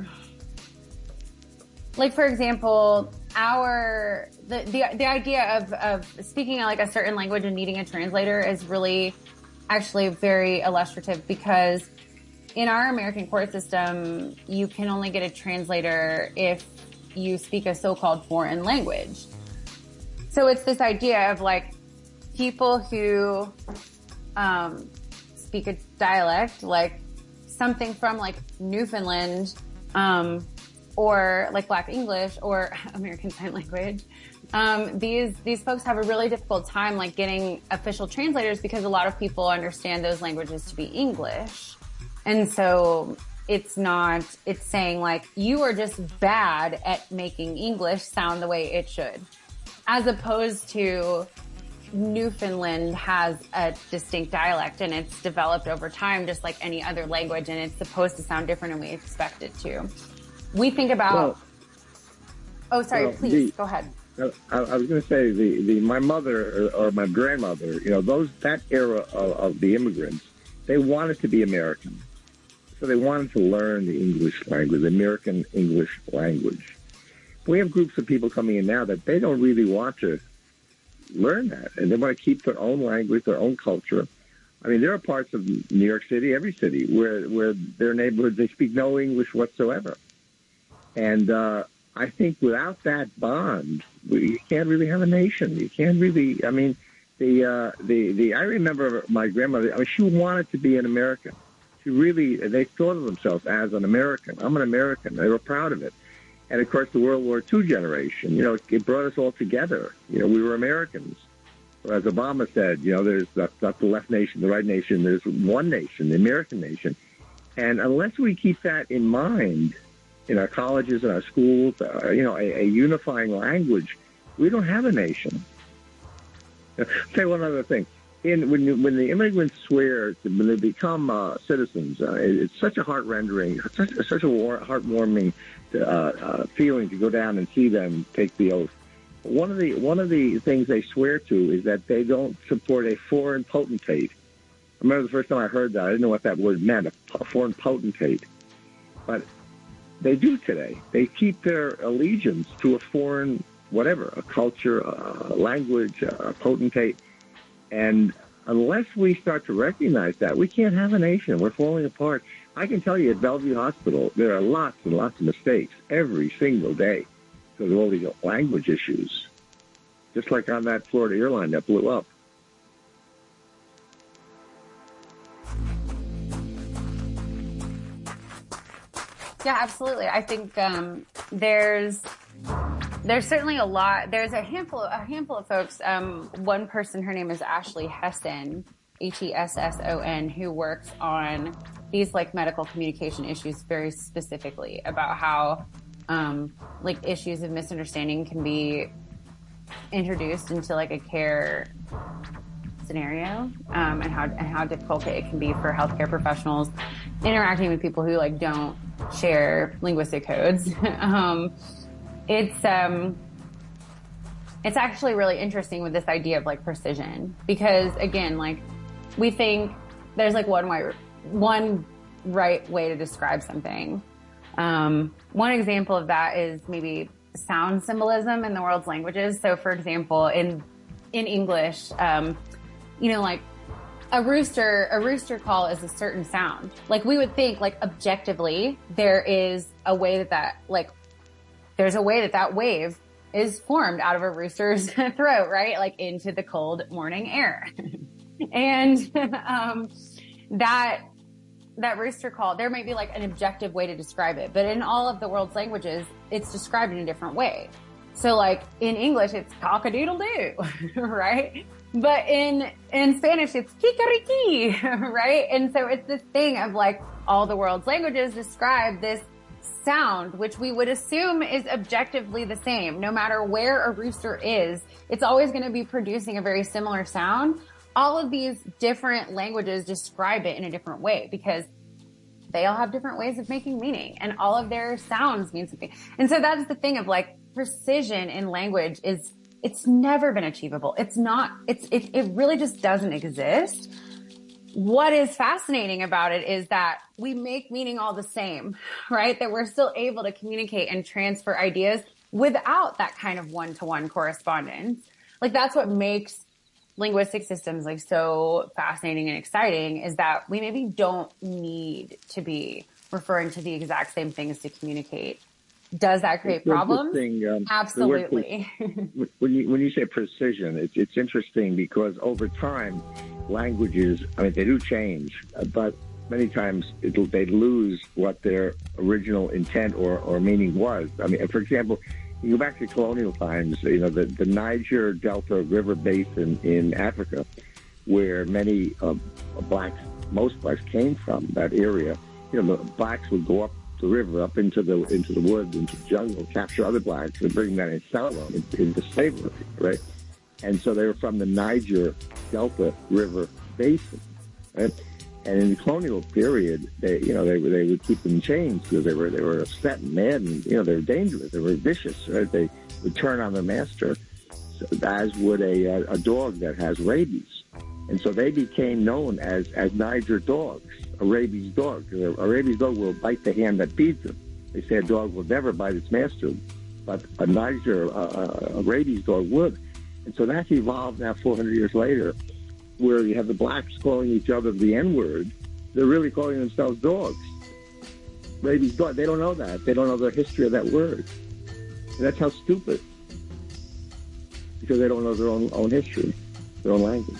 for example, the idea of speaking a certain language and needing a translator is really actually very illustrative, because in our American court system, you can only get a translator if you speak a so-called foreign language. So it's this idea of people who speak a dialect, something from Newfoundland, or Black English or American Sign Language. These folks have a really difficult time getting official translators, because a lot of people understand those languages to be English. And so it's saying you are just bad at making English sound the way it should, as opposed to Newfoundland has a distinct dialect and it's developed over time just like any other language, and it's supposed to sound different and we expect it to. We think about... please, go ahead. I was going to say my mother or my grandmother, that era of the immigrants, they wanted to be American. So they wanted to learn the English language, the American English language. We have groups of people coming in now that they don't really want to learn that, and they want to keep their own language, their own culture. I mean, there are parts of New York City, every city, where their neighborhoods, they speak no English whatsoever. And I think without that bond, you can't really have a nation. You can't really, I mean, I remember my grandmother, she wanted to be an American. They thought of themselves as an American. I'm an American. They were proud of it. And, of course, the World War II generation, it brought us all together. We were Americans. As Obama said, there's not the left nation, the right nation. There's one nation, the American nation. And unless we keep that in mind in our colleges and our schools, a unifying language, we don't have a nation. I'll say one other thing. When the immigrants swear, when they become citizens, it's such a heart-rendering, such a heartwarming feeling to go down and see them take the oath. One of the things they swear to is that they don't support a foreign potentate. I remember the first time I heard that, I didn't know what that word meant, a foreign potentate. But they do today. They keep their allegiance to a foreign whatever, a culture, a language, a potentate. And unless we start to recognize that, we can't have a nation. We're falling apart. I can tell you at Bellevue Hospital, there are lots and lots of mistakes every single day because of all these language issues. Just like on that Florida airline that blew up. Yeah, absolutely. I think there's certainly a lot. There's a handful of folks. One person, her name is Ashley Hesson, Hesson, who works on these medical communication issues very specifically about how issues of misunderstanding can be introduced into a care scenario, and how difficult it can be for healthcare professionals interacting with people who don't share linguistic codes. It's actually really interesting with this idea of precision, because again, we think there's one right way to describe something. One example of that is maybe sound symbolism in the world's languages. So for example, in English, a rooster call is a certain sound. Like we would think, like objectively, there is a way that there's a way that wave is formed out of a rooster's throat, right? Like into the cold morning air. And, that rooster call, there might be like an objective way to describe it, but in all of the world's languages, it's described in a different way. So like in English, it's cock-a-doodle-doo, right? But in Spanish, it's kikariki, right? And so it's this thing of like all the world's languages describe this sound, which we would assume is objectively the same. No matter where a rooster is, it's always going to be producing a very similar sound. All of these different languages describe it in a different way because they all have different ways of making meaning and all of their sounds mean something. And so that's the thing of like precision in language is it's never been achievable. It really just doesn't exist. What is fascinating about it is that we make meaning all the same, right? That we're still able to communicate and transfer ideas without that kind of one-to-one correspondence. Like that's what makes linguistic systems like so fascinating and exciting is that we maybe don't need to be referring to the exact same things to communicate. Does that create problems? Absolutely. When you say precision, it's interesting because over time, languages, I mean, they do change, but many times they lose what their original intent or meaning was. I mean, for example, you go back to colonial times, you know, the Niger Delta River Basin in Africa, where many blacks, most blacks came from that area. You know, the blacks would go up the river, up into the woods, into the jungle, capture other blacks and bring them and sell them into slavery, right? And so they were from the Niger Delta River Basin, right? And in the colonial period, they would keep them in chains because they were upset and mad, and they were dangerous, they were vicious, right? They would turn on their master, as would a dog that has rabies, and so they became known as Niger dogs, a rabies dog. A rabies dog will bite the hand that feeds him. They say a dog will never bite its master, but a rabies dog would, and so that's evolved now 400 years later. Where you have the blacks calling each other the N-word, they're really calling themselves dogs. Rabies dog. They don't know that. They don't know the history of that word. And that's how stupid. Because they don't know their own history, their own language.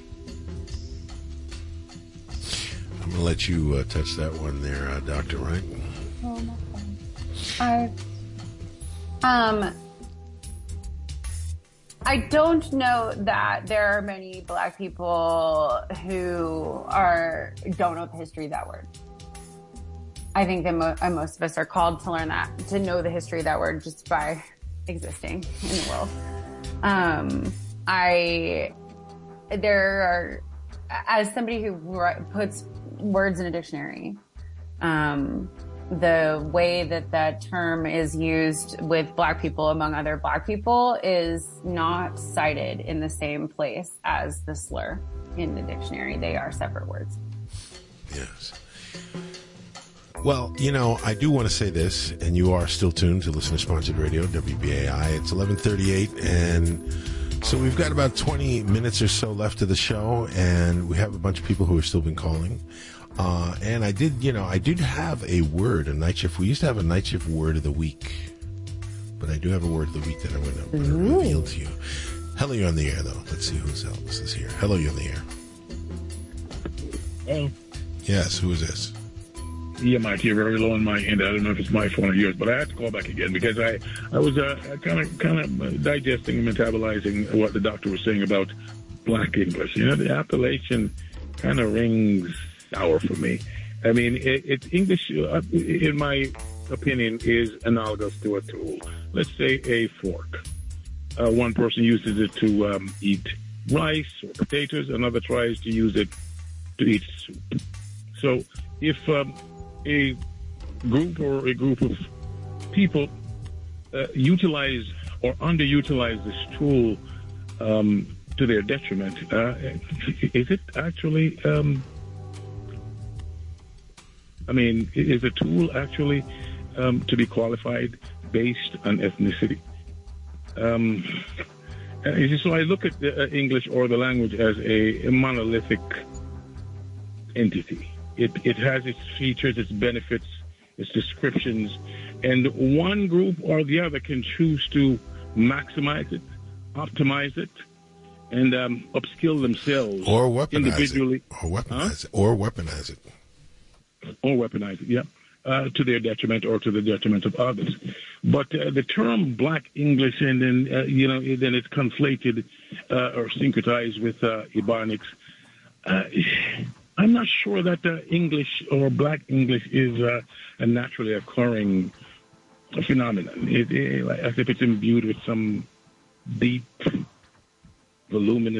I'm going to let you touch that one there, Dr. Wright. Oh, my God. I don't know that there are many black people who don't know the history of that word. I think that most of us are called to learn that, to know the history of that word just by existing in the world. As somebody who puts words in a dictionary, the way that term is used with black people among other black people is not cited in the same place as the slur in the dictionary. They are separate words. Yes. Well, I do want to say this, and you are still tuned to Listener Sponsored Radio, WBAI. It's 11:38, and so we've got about 20 minutes or so left of the show, and we have a bunch of people who have still been calling. And I did have a word, a night shift. We used to have a night shift word of the week, but I do have a word of the week that I'm going to reveal to you. Hello, you're on the air, though. Let's see who else is here. Hello, you're on the air. Hello. Yes, who is this? Yeah, Mike, you're very low on my end. I don't know if it's my phone or yours, but I had to call back again because I was kind of digesting and metabolizing what the doctor was saying about black English. The appellation kind of rings sour for me. I mean, it's English, in my opinion, is analogous to a tool. Let's say a fork. One person uses it to eat rice or potatoes. Another tries to use it to eat soup. So if a group of people utilize or underutilize this tool to their detriment, is it actually... is a tool actually to be qualified based on ethnicity? So I look at the English or the language as a monolithic entity. It has its features, its benefits, its descriptions, and one group or the other can choose to maximize it, optimize it, and upskill themselves or weaponize individually, or weaponize it, or weaponize it, yeah, to their detriment or to the detriment of others. But the term Black English, and then then it's conflated or syncretized with Ebonics. I'm not sure that English or Black English is a naturally occurring phenomenon. As if it's imbued with some deep, voluminous,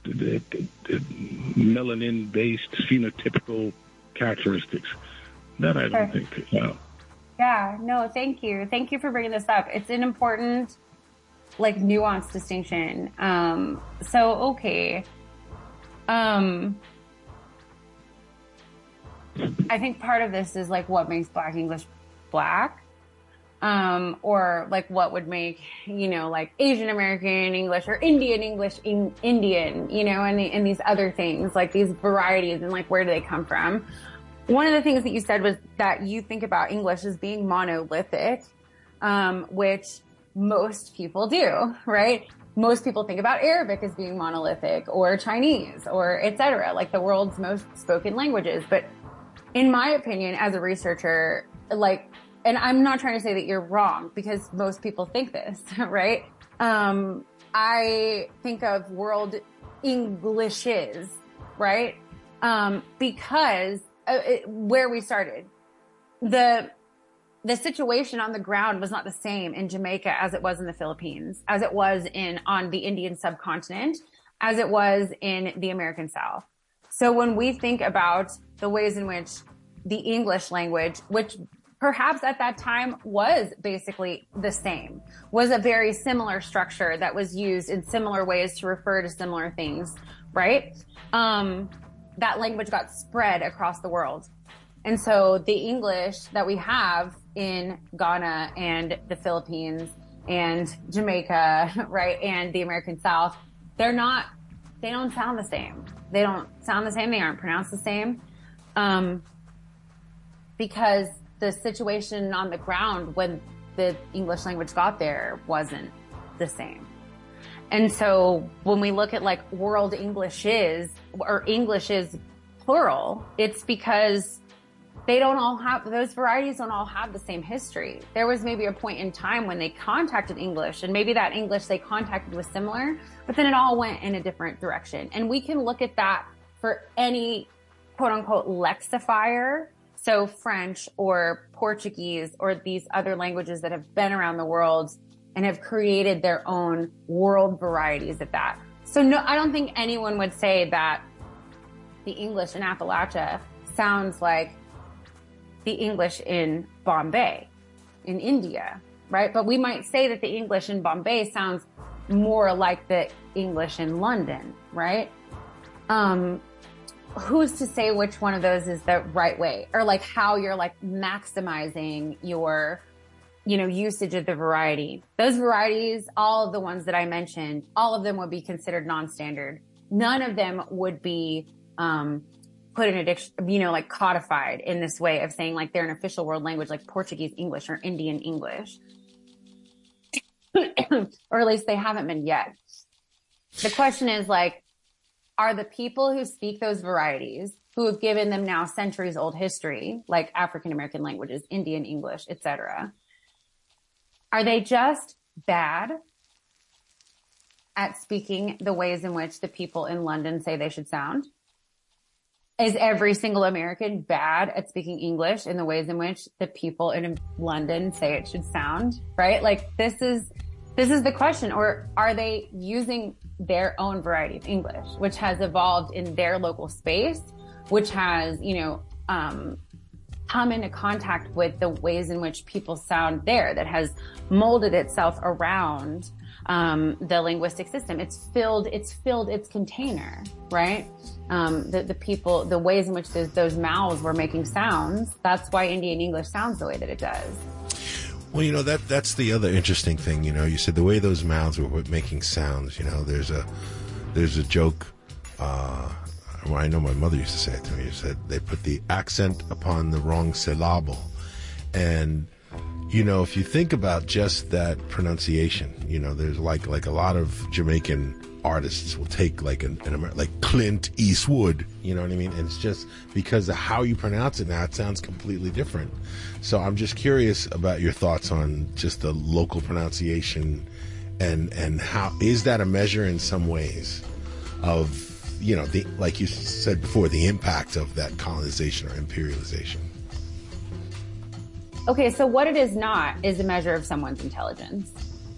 melanin-based phenotypical characteristics. That I don't think. No. Yeah, no, thank you. Thank you for bringing this up. It's an important, nuanced distinction. Okay. I think part of this is what makes Black English Black, or what would make, Asian American English or Indian English Indian, and these other things, these varieties, and where do they come from? One of the things that you said was that you think about English as being monolithic, which most people do, right? Most people think about Arabic as being monolithic, or Chinese, or et cetera, the world's most spoken languages. But in my opinion, as a researcher, and I'm not trying to say that you're wrong, because most people think this, right? I think of world Englishes, right? Because where we started, the situation on the ground was not the same in Jamaica as it was in the Philippines, as it was on the Indian subcontinent, as it was in the American South. So when we think about the ways in which the English language, which perhaps at that time was basically the same, was a very similar structure that was used in similar ways to refer to similar things, right? That language got spread across the world. And so the English that we have in Ghana and the Philippines and Jamaica, right, and the American South, they don't sound the same. They don't sound the same. They aren't pronounced the same. Because the situation on the ground when the English language got there wasn't the same. And so when we look at world Englishes, or Englishes plural, it's because those varieties don't all have the same history. There was maybe a point in time when they contacted English, and maybe that English they contacted was similar, but then it all went in a different direction. And we can look at that for any quote unquote lexifier. So French or Portuguese or these other languages that have been around the world and have created their own world varieties of that. So no, I don't think anyone would say that the English in Appalachia sounds like the English in Bombay, in India, right? But we might say that the English in Bombay sounds more like the English in London, right? Who's to say which one of those is the right way, or how you're maximizing your usage of the variety. Those varieties, all of the ones that I mentioned, all of them would be considered non-standard. None of them would be put in a dictionary, codified in this way of saying they're an official world language, like Portuguese English or Indian English. Or at least they haven't been yet. The question is are the people who speak those varieties, who have given them now centuries old history, like African American languages, Indian English, etc., are they just bad at speaking the ways in which the people in London say they should sound? Is every single American bad at speaking English in the ways in which the people in London say it should sound? Right? This is the question. Or are they using their own variety of English, which has evolved in their local space, which has, come into contact with the ways in which people sound there, that has molded itself around the linguistic system. It's filled its container, right? The people, the ways in which those mouths were making sounds. That's why Indian English sounds the way that it does. Well, you know, that's the other interesting thing. You know, you said the way those mouths were making sounds. You know, there's a joke. Well, I know my mother used to say it to me. She said they put the accent upon the wrong syllable, and you know, if you think about just that pronunciation, you know, there's like a lot of Jamaican artists will take like like Clint Eastwood, you know what I mean? And it's just because of how you pronounce it now, it sounds completely different. So I'm just curious about your thoughts on just the local pronunciation and how is that a measure in some ways of, you know, the, like you said before, the impact of that colonization or imperialization? Okay, so what it is not is a measure of someone's intelligence,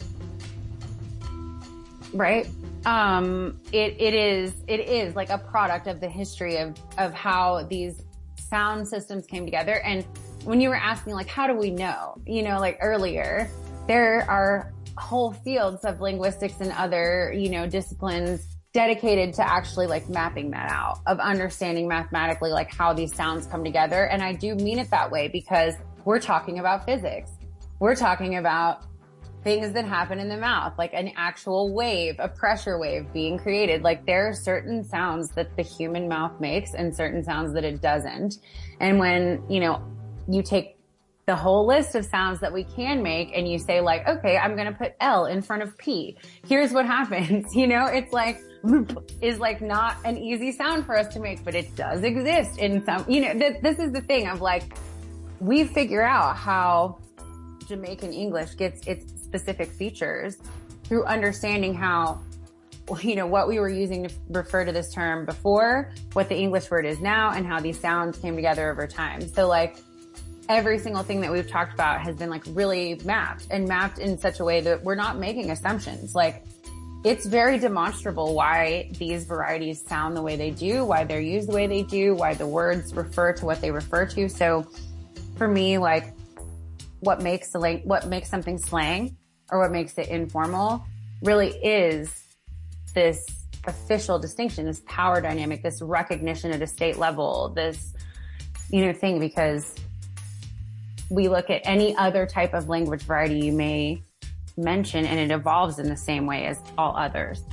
right? It is like a product of the history of how these sound systems came together. And when you were asking, like, how do we know? You know, like earlier, there are whole fields of linguistics and other, you know, disciplines dedicated to actually like mapping that out, of understanding mathematically like how these sounds come together. And I do mean it that way because we're talking about physics. We're talking about things that happen in the mouth, like an actual wave, a pressure wave being created. Like there are certain sounds that the human mouth makes and certain sounds that it doesn't. And when, you know, you take the whole list of sounds that we can make and you say like, okay, I'm going to put L in front of P. Here's what happens. You know, it's like, is like not an easy sound for us to make, but it does exist in some, you know, this is the thing of like, we figure out how Jamaican English gets its specific features through understanding how, you know, what we were using to refer to this term before, what the English word is now, and how these sounds came together over time. So like every single thing that we've talked about has been like really mapped in such a way that we're not making assumptions. Like it's very demonstrable why these varieties sound the way they do, why they're used the way they do, why the words refer to what they refer to. So for me, like what makes something slang or what makes it informal really is this official distinction, this power dynamic, this recognition at a state level, this, you know, thing, because we look at any other type of language variety you may mention and it evolves in the same way as all others.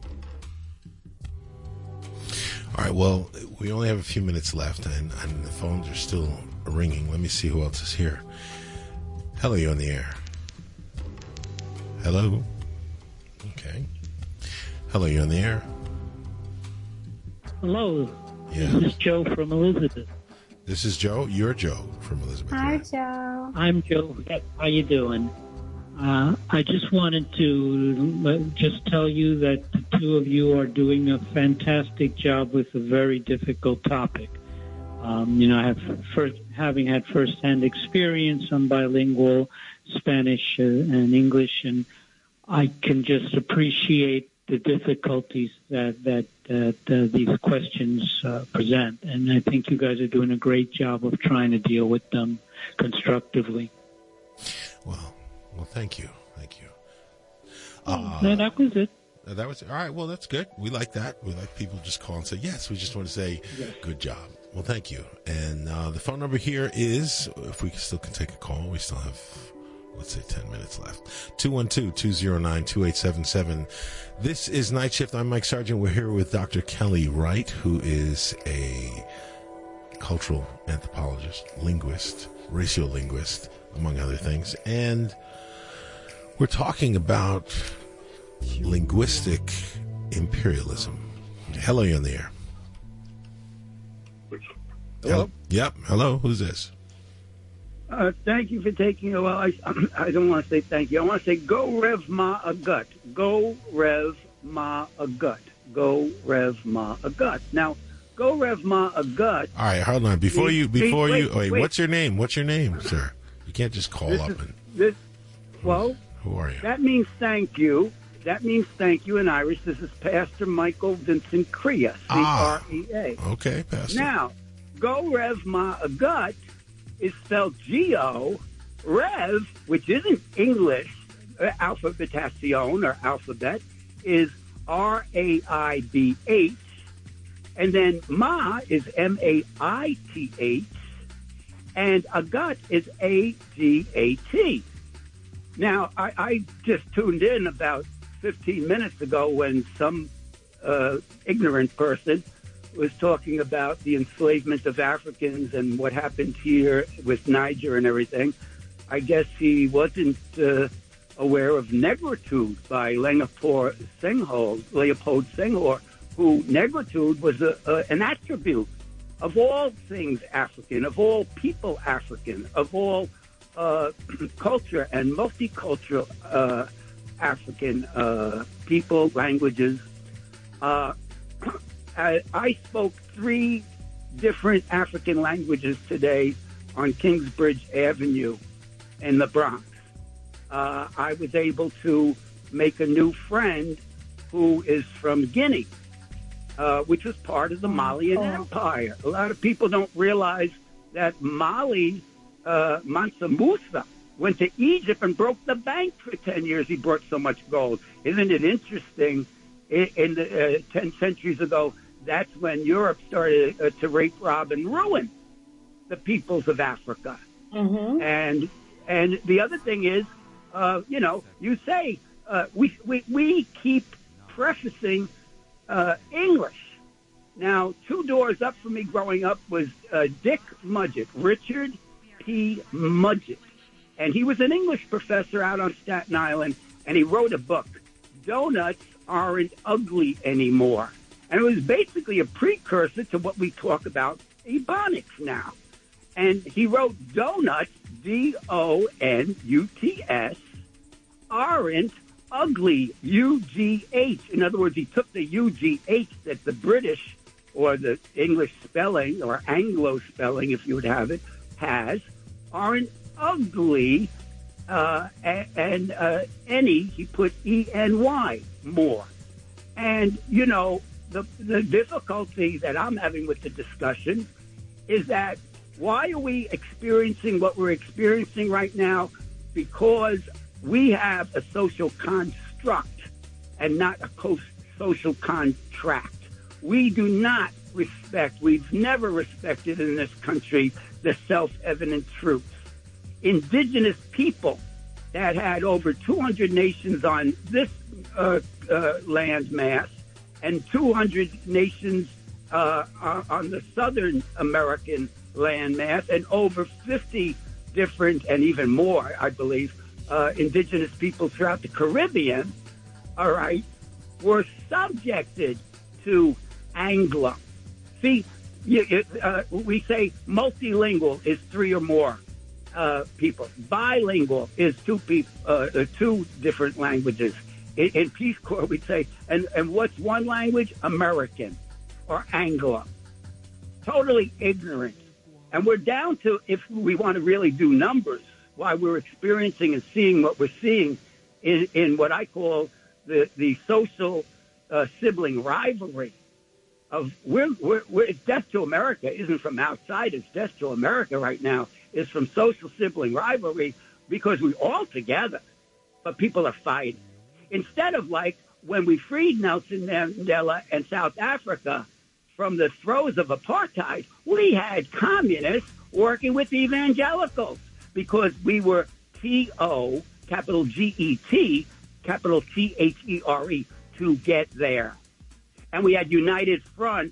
All right, well, we only have a few minutes left and the phones are still ringing. Let me see who else is here. Hello, you on the air. Hello. Okay. Hello, you on the air. Hello. Yeah. This is Joe from Elizabeth. This is Joe. You're Joe from Elizabeth. Hi, Joe. I'm Joe. How you doing? I just wanted to just tell you that the two of you are doing a fantastic job with a very difficult topic. You know, having had firsthand experience, I'm bilingual, Spanish and English, and I can just appreciate the difficulties that these questions present. And I think you guys are doing a great job of trying to deal with them constructively. Well, thank you. Thank you. No, that was it. That was all right. Well, that's good. We like that. We like people just call and say, yes, we just want to say, good job. Well, thank you. And the phone number here is, if we still can take a call, we still have, let's say, 10 minutes left. 212-209-2877. This is Night Shift. I'm Mike Sargent. We're here with Dr. Kelly Wright, who is a cultural anthropologist, linguist, ratiolinguist, among other things. And we're talking about linguistic imperialism. Hello, you're on the air. Hello? Yep. Hello. Who's this? Thank you for taking a while. I don't want to say thank you. I want to say go Rev Ma a gut. Go Rev Ma a gut. Go Rev Ma a gut. Now, go Rev Ma a gut. All right, hold on. Before you, wait. What's your name? What's your name, sir? You can't just call Well, who are you? That means thank you. That means thank you in Irish. This is Pastor Michael Vincent Crea, C-R-E-A. Okay, Pastor. Now, go Rev Ma a gut is spelled G-O. Rev, which isn't English, alphabetation or alphabet, is R-A-I-B-H. And then Ma is M-A-I-T-H. And a gut is A-G-A-T. Now, I just tuned in about 15 minutes ago when some ignorant person was talking about the enslavement of Africans and what happened here with Niger and everything. I guess he wasn't aware of negritude by Leopold Senghor, who negritude was an attribute of all things African, of all people African, of all culture and multicultural African people, languages. I spoke 3 different African languages today on Kingsbridge Avenue in the Bronx. I was able to make a new friend who is from Guinea, which was part of the Malian Empire. A lot of people don't realize that Mali, Mansa Musa, went to Egypt and broke the bank for 10 years. He brought so much gold. Isn't it interesting? In the 10 centuries ago, that's when Europe started to rape, rob, and ruin the peoples of Africa. Mm-hmm. And the other thing is, you say we keep prefacing English. Now, 2 doors up from me growing up was Dick Mudgett, Richard P. Mudgett. And he was an English professor out on Staten Island, and he wrote a book, Donuts Aren't Ugly Anymore. And it was basically a precursor to what we talk about Ebonics now. And he wrote donuts, D-O-N-U-T-S, aren't ugly, U-G-H. In other words, he took the U-G-H that the British or the English spelling or Anglo spelling, if you would have it, has, aren't ugly, and any, he put E-N-Y, more. And, the difficulty that I'm having with the discussion is that why are we experiencing what we're experiencing right now? Because we have a social construct and not a social contract. We do not respect, we've never respected in this country, the self-evident truths. Indigenous people that had over 200 nations on this land mass and 200 nations on the Southern American land mass, and over 50 different and even more, I believe, indigenous people throughout the Caribbean, all right, were subjected to Anglo. See, we say multilingual is 3 or more people. Bilingual is 2 different languages. In Peace Corps, we'd say, and what's one language? American or Anglo. Totally ignorant. And we're down to, if we want to really do numbers, why we're experiencing and seeing what we're seeing in what I call the social sibling rivalry of it's death to America isn't from outside. It's death to America right now is from social sibling rivalry because we're all together, but people are fighting. Instead of like when we freed Nelson Mandela and South Africa from the throes of apartheid, we had communists working with evangelicals because we were T-O, capital G-E-T, capital T-H-E-R-E, to get there. And we had a united front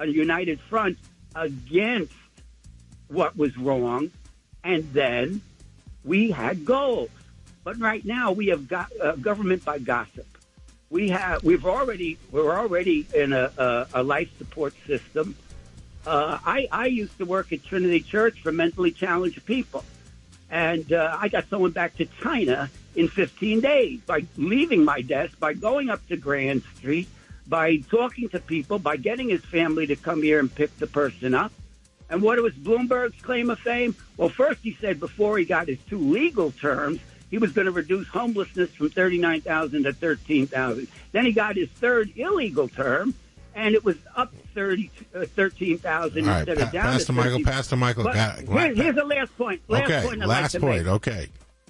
against what was wrong, and then we had goals. But right now we have got government by gossip. We're already in a life support system. I used to work at Trinity Church for mentally challenged people, and I got someone back to China in 15 days by leaving my desk, by going up to Grand Street, by talking to people, by getting his family to come here and pick the person up. And what was Bloomberg's claim of fame? Well, first he said before he got his 2 legal terms, he was going to reduce homelessness from 39,000 to 13,000. Then he got his 3rd illegal term, and it was up 13,000 instead of down. Pastor Michael. Here's the last point. Last point. Okay.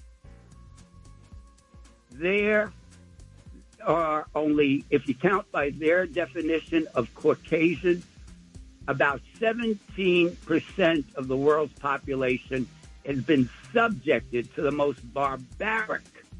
There are only, if you count by their definition of Caucasian, about 17% of the world's population has been subjected to the most barbaric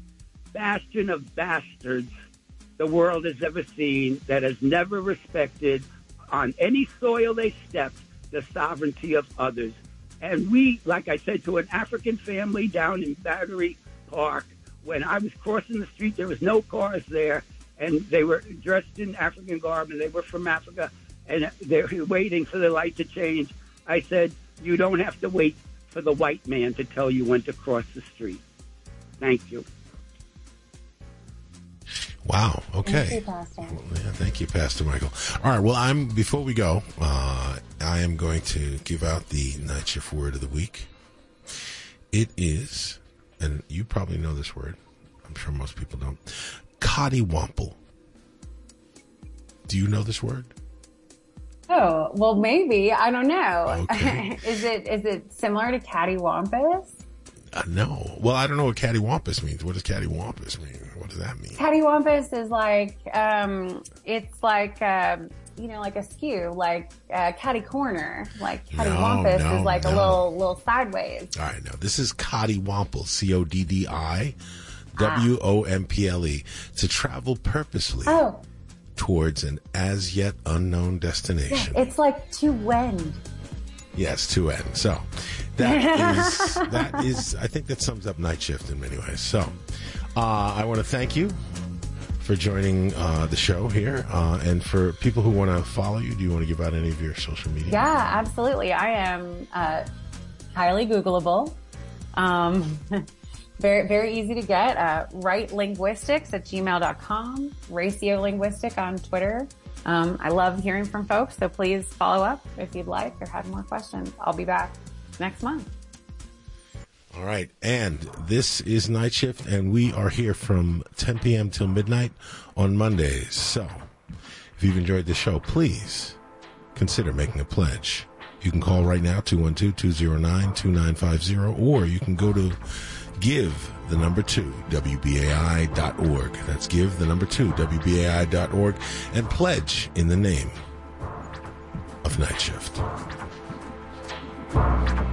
bastion of bastards the world has ever seen, that has never respected, on any soil they stepped, the sovereignty of others. And we, like I said, to an African family down in Battery Park, when I was crossing the street, there was no cars there, and they were dressed in African garb, and they were from Africa, and they were waiting for the light to change. I said, you don't have to wait for the white man to tell you when to cross the street. Thank you. Wow. Okay. Thank you, Pastor. Yeah, thank you, Pastor Michael. All right. Well, before we go, I am going to give out the Night Shift word of the week. It is, and you probably know this word. I'm sure most people don't. Cottywomple. Do you know this word? Oh, well, maybe. I don't know. Okay. Is it similar to cattywampus? No. Well, I don't know what cattywampus means. What does cattywampus mean? What does that mean? Cattywampus is like, it's like, like a skew, like catty corner. Like cattywampus is like a little sideways. All right, no. This is cottywomple, CODDIWOMPLE, to travel purposely towards an as yet unknown destination. Yeah, it's like to wend. Yes, to end. So that is, I think that sums up Night Shift in many ways. So I want to thank you for joining the show here. And for people who want to follow you, do you want to give out any of your social media? Yeah, absolutely. I am highly Googleable. Very, very easy to get. WriteLinguistics@gmail.com. Ratiolinguistic on Twitter. I love hearing from folks, so please follow up if you'd like or have more questions. I'll be back next month. All right. And this is Night Shift, and we are here from 10 p.m. till midnight on Mondays. So if you've enjoyed the show, please consider making a pledge. You can call right now, 212-209-2950, or you can go to give2WBAI.org. That's give2WBAI.org and pledge in the name of Night Shift.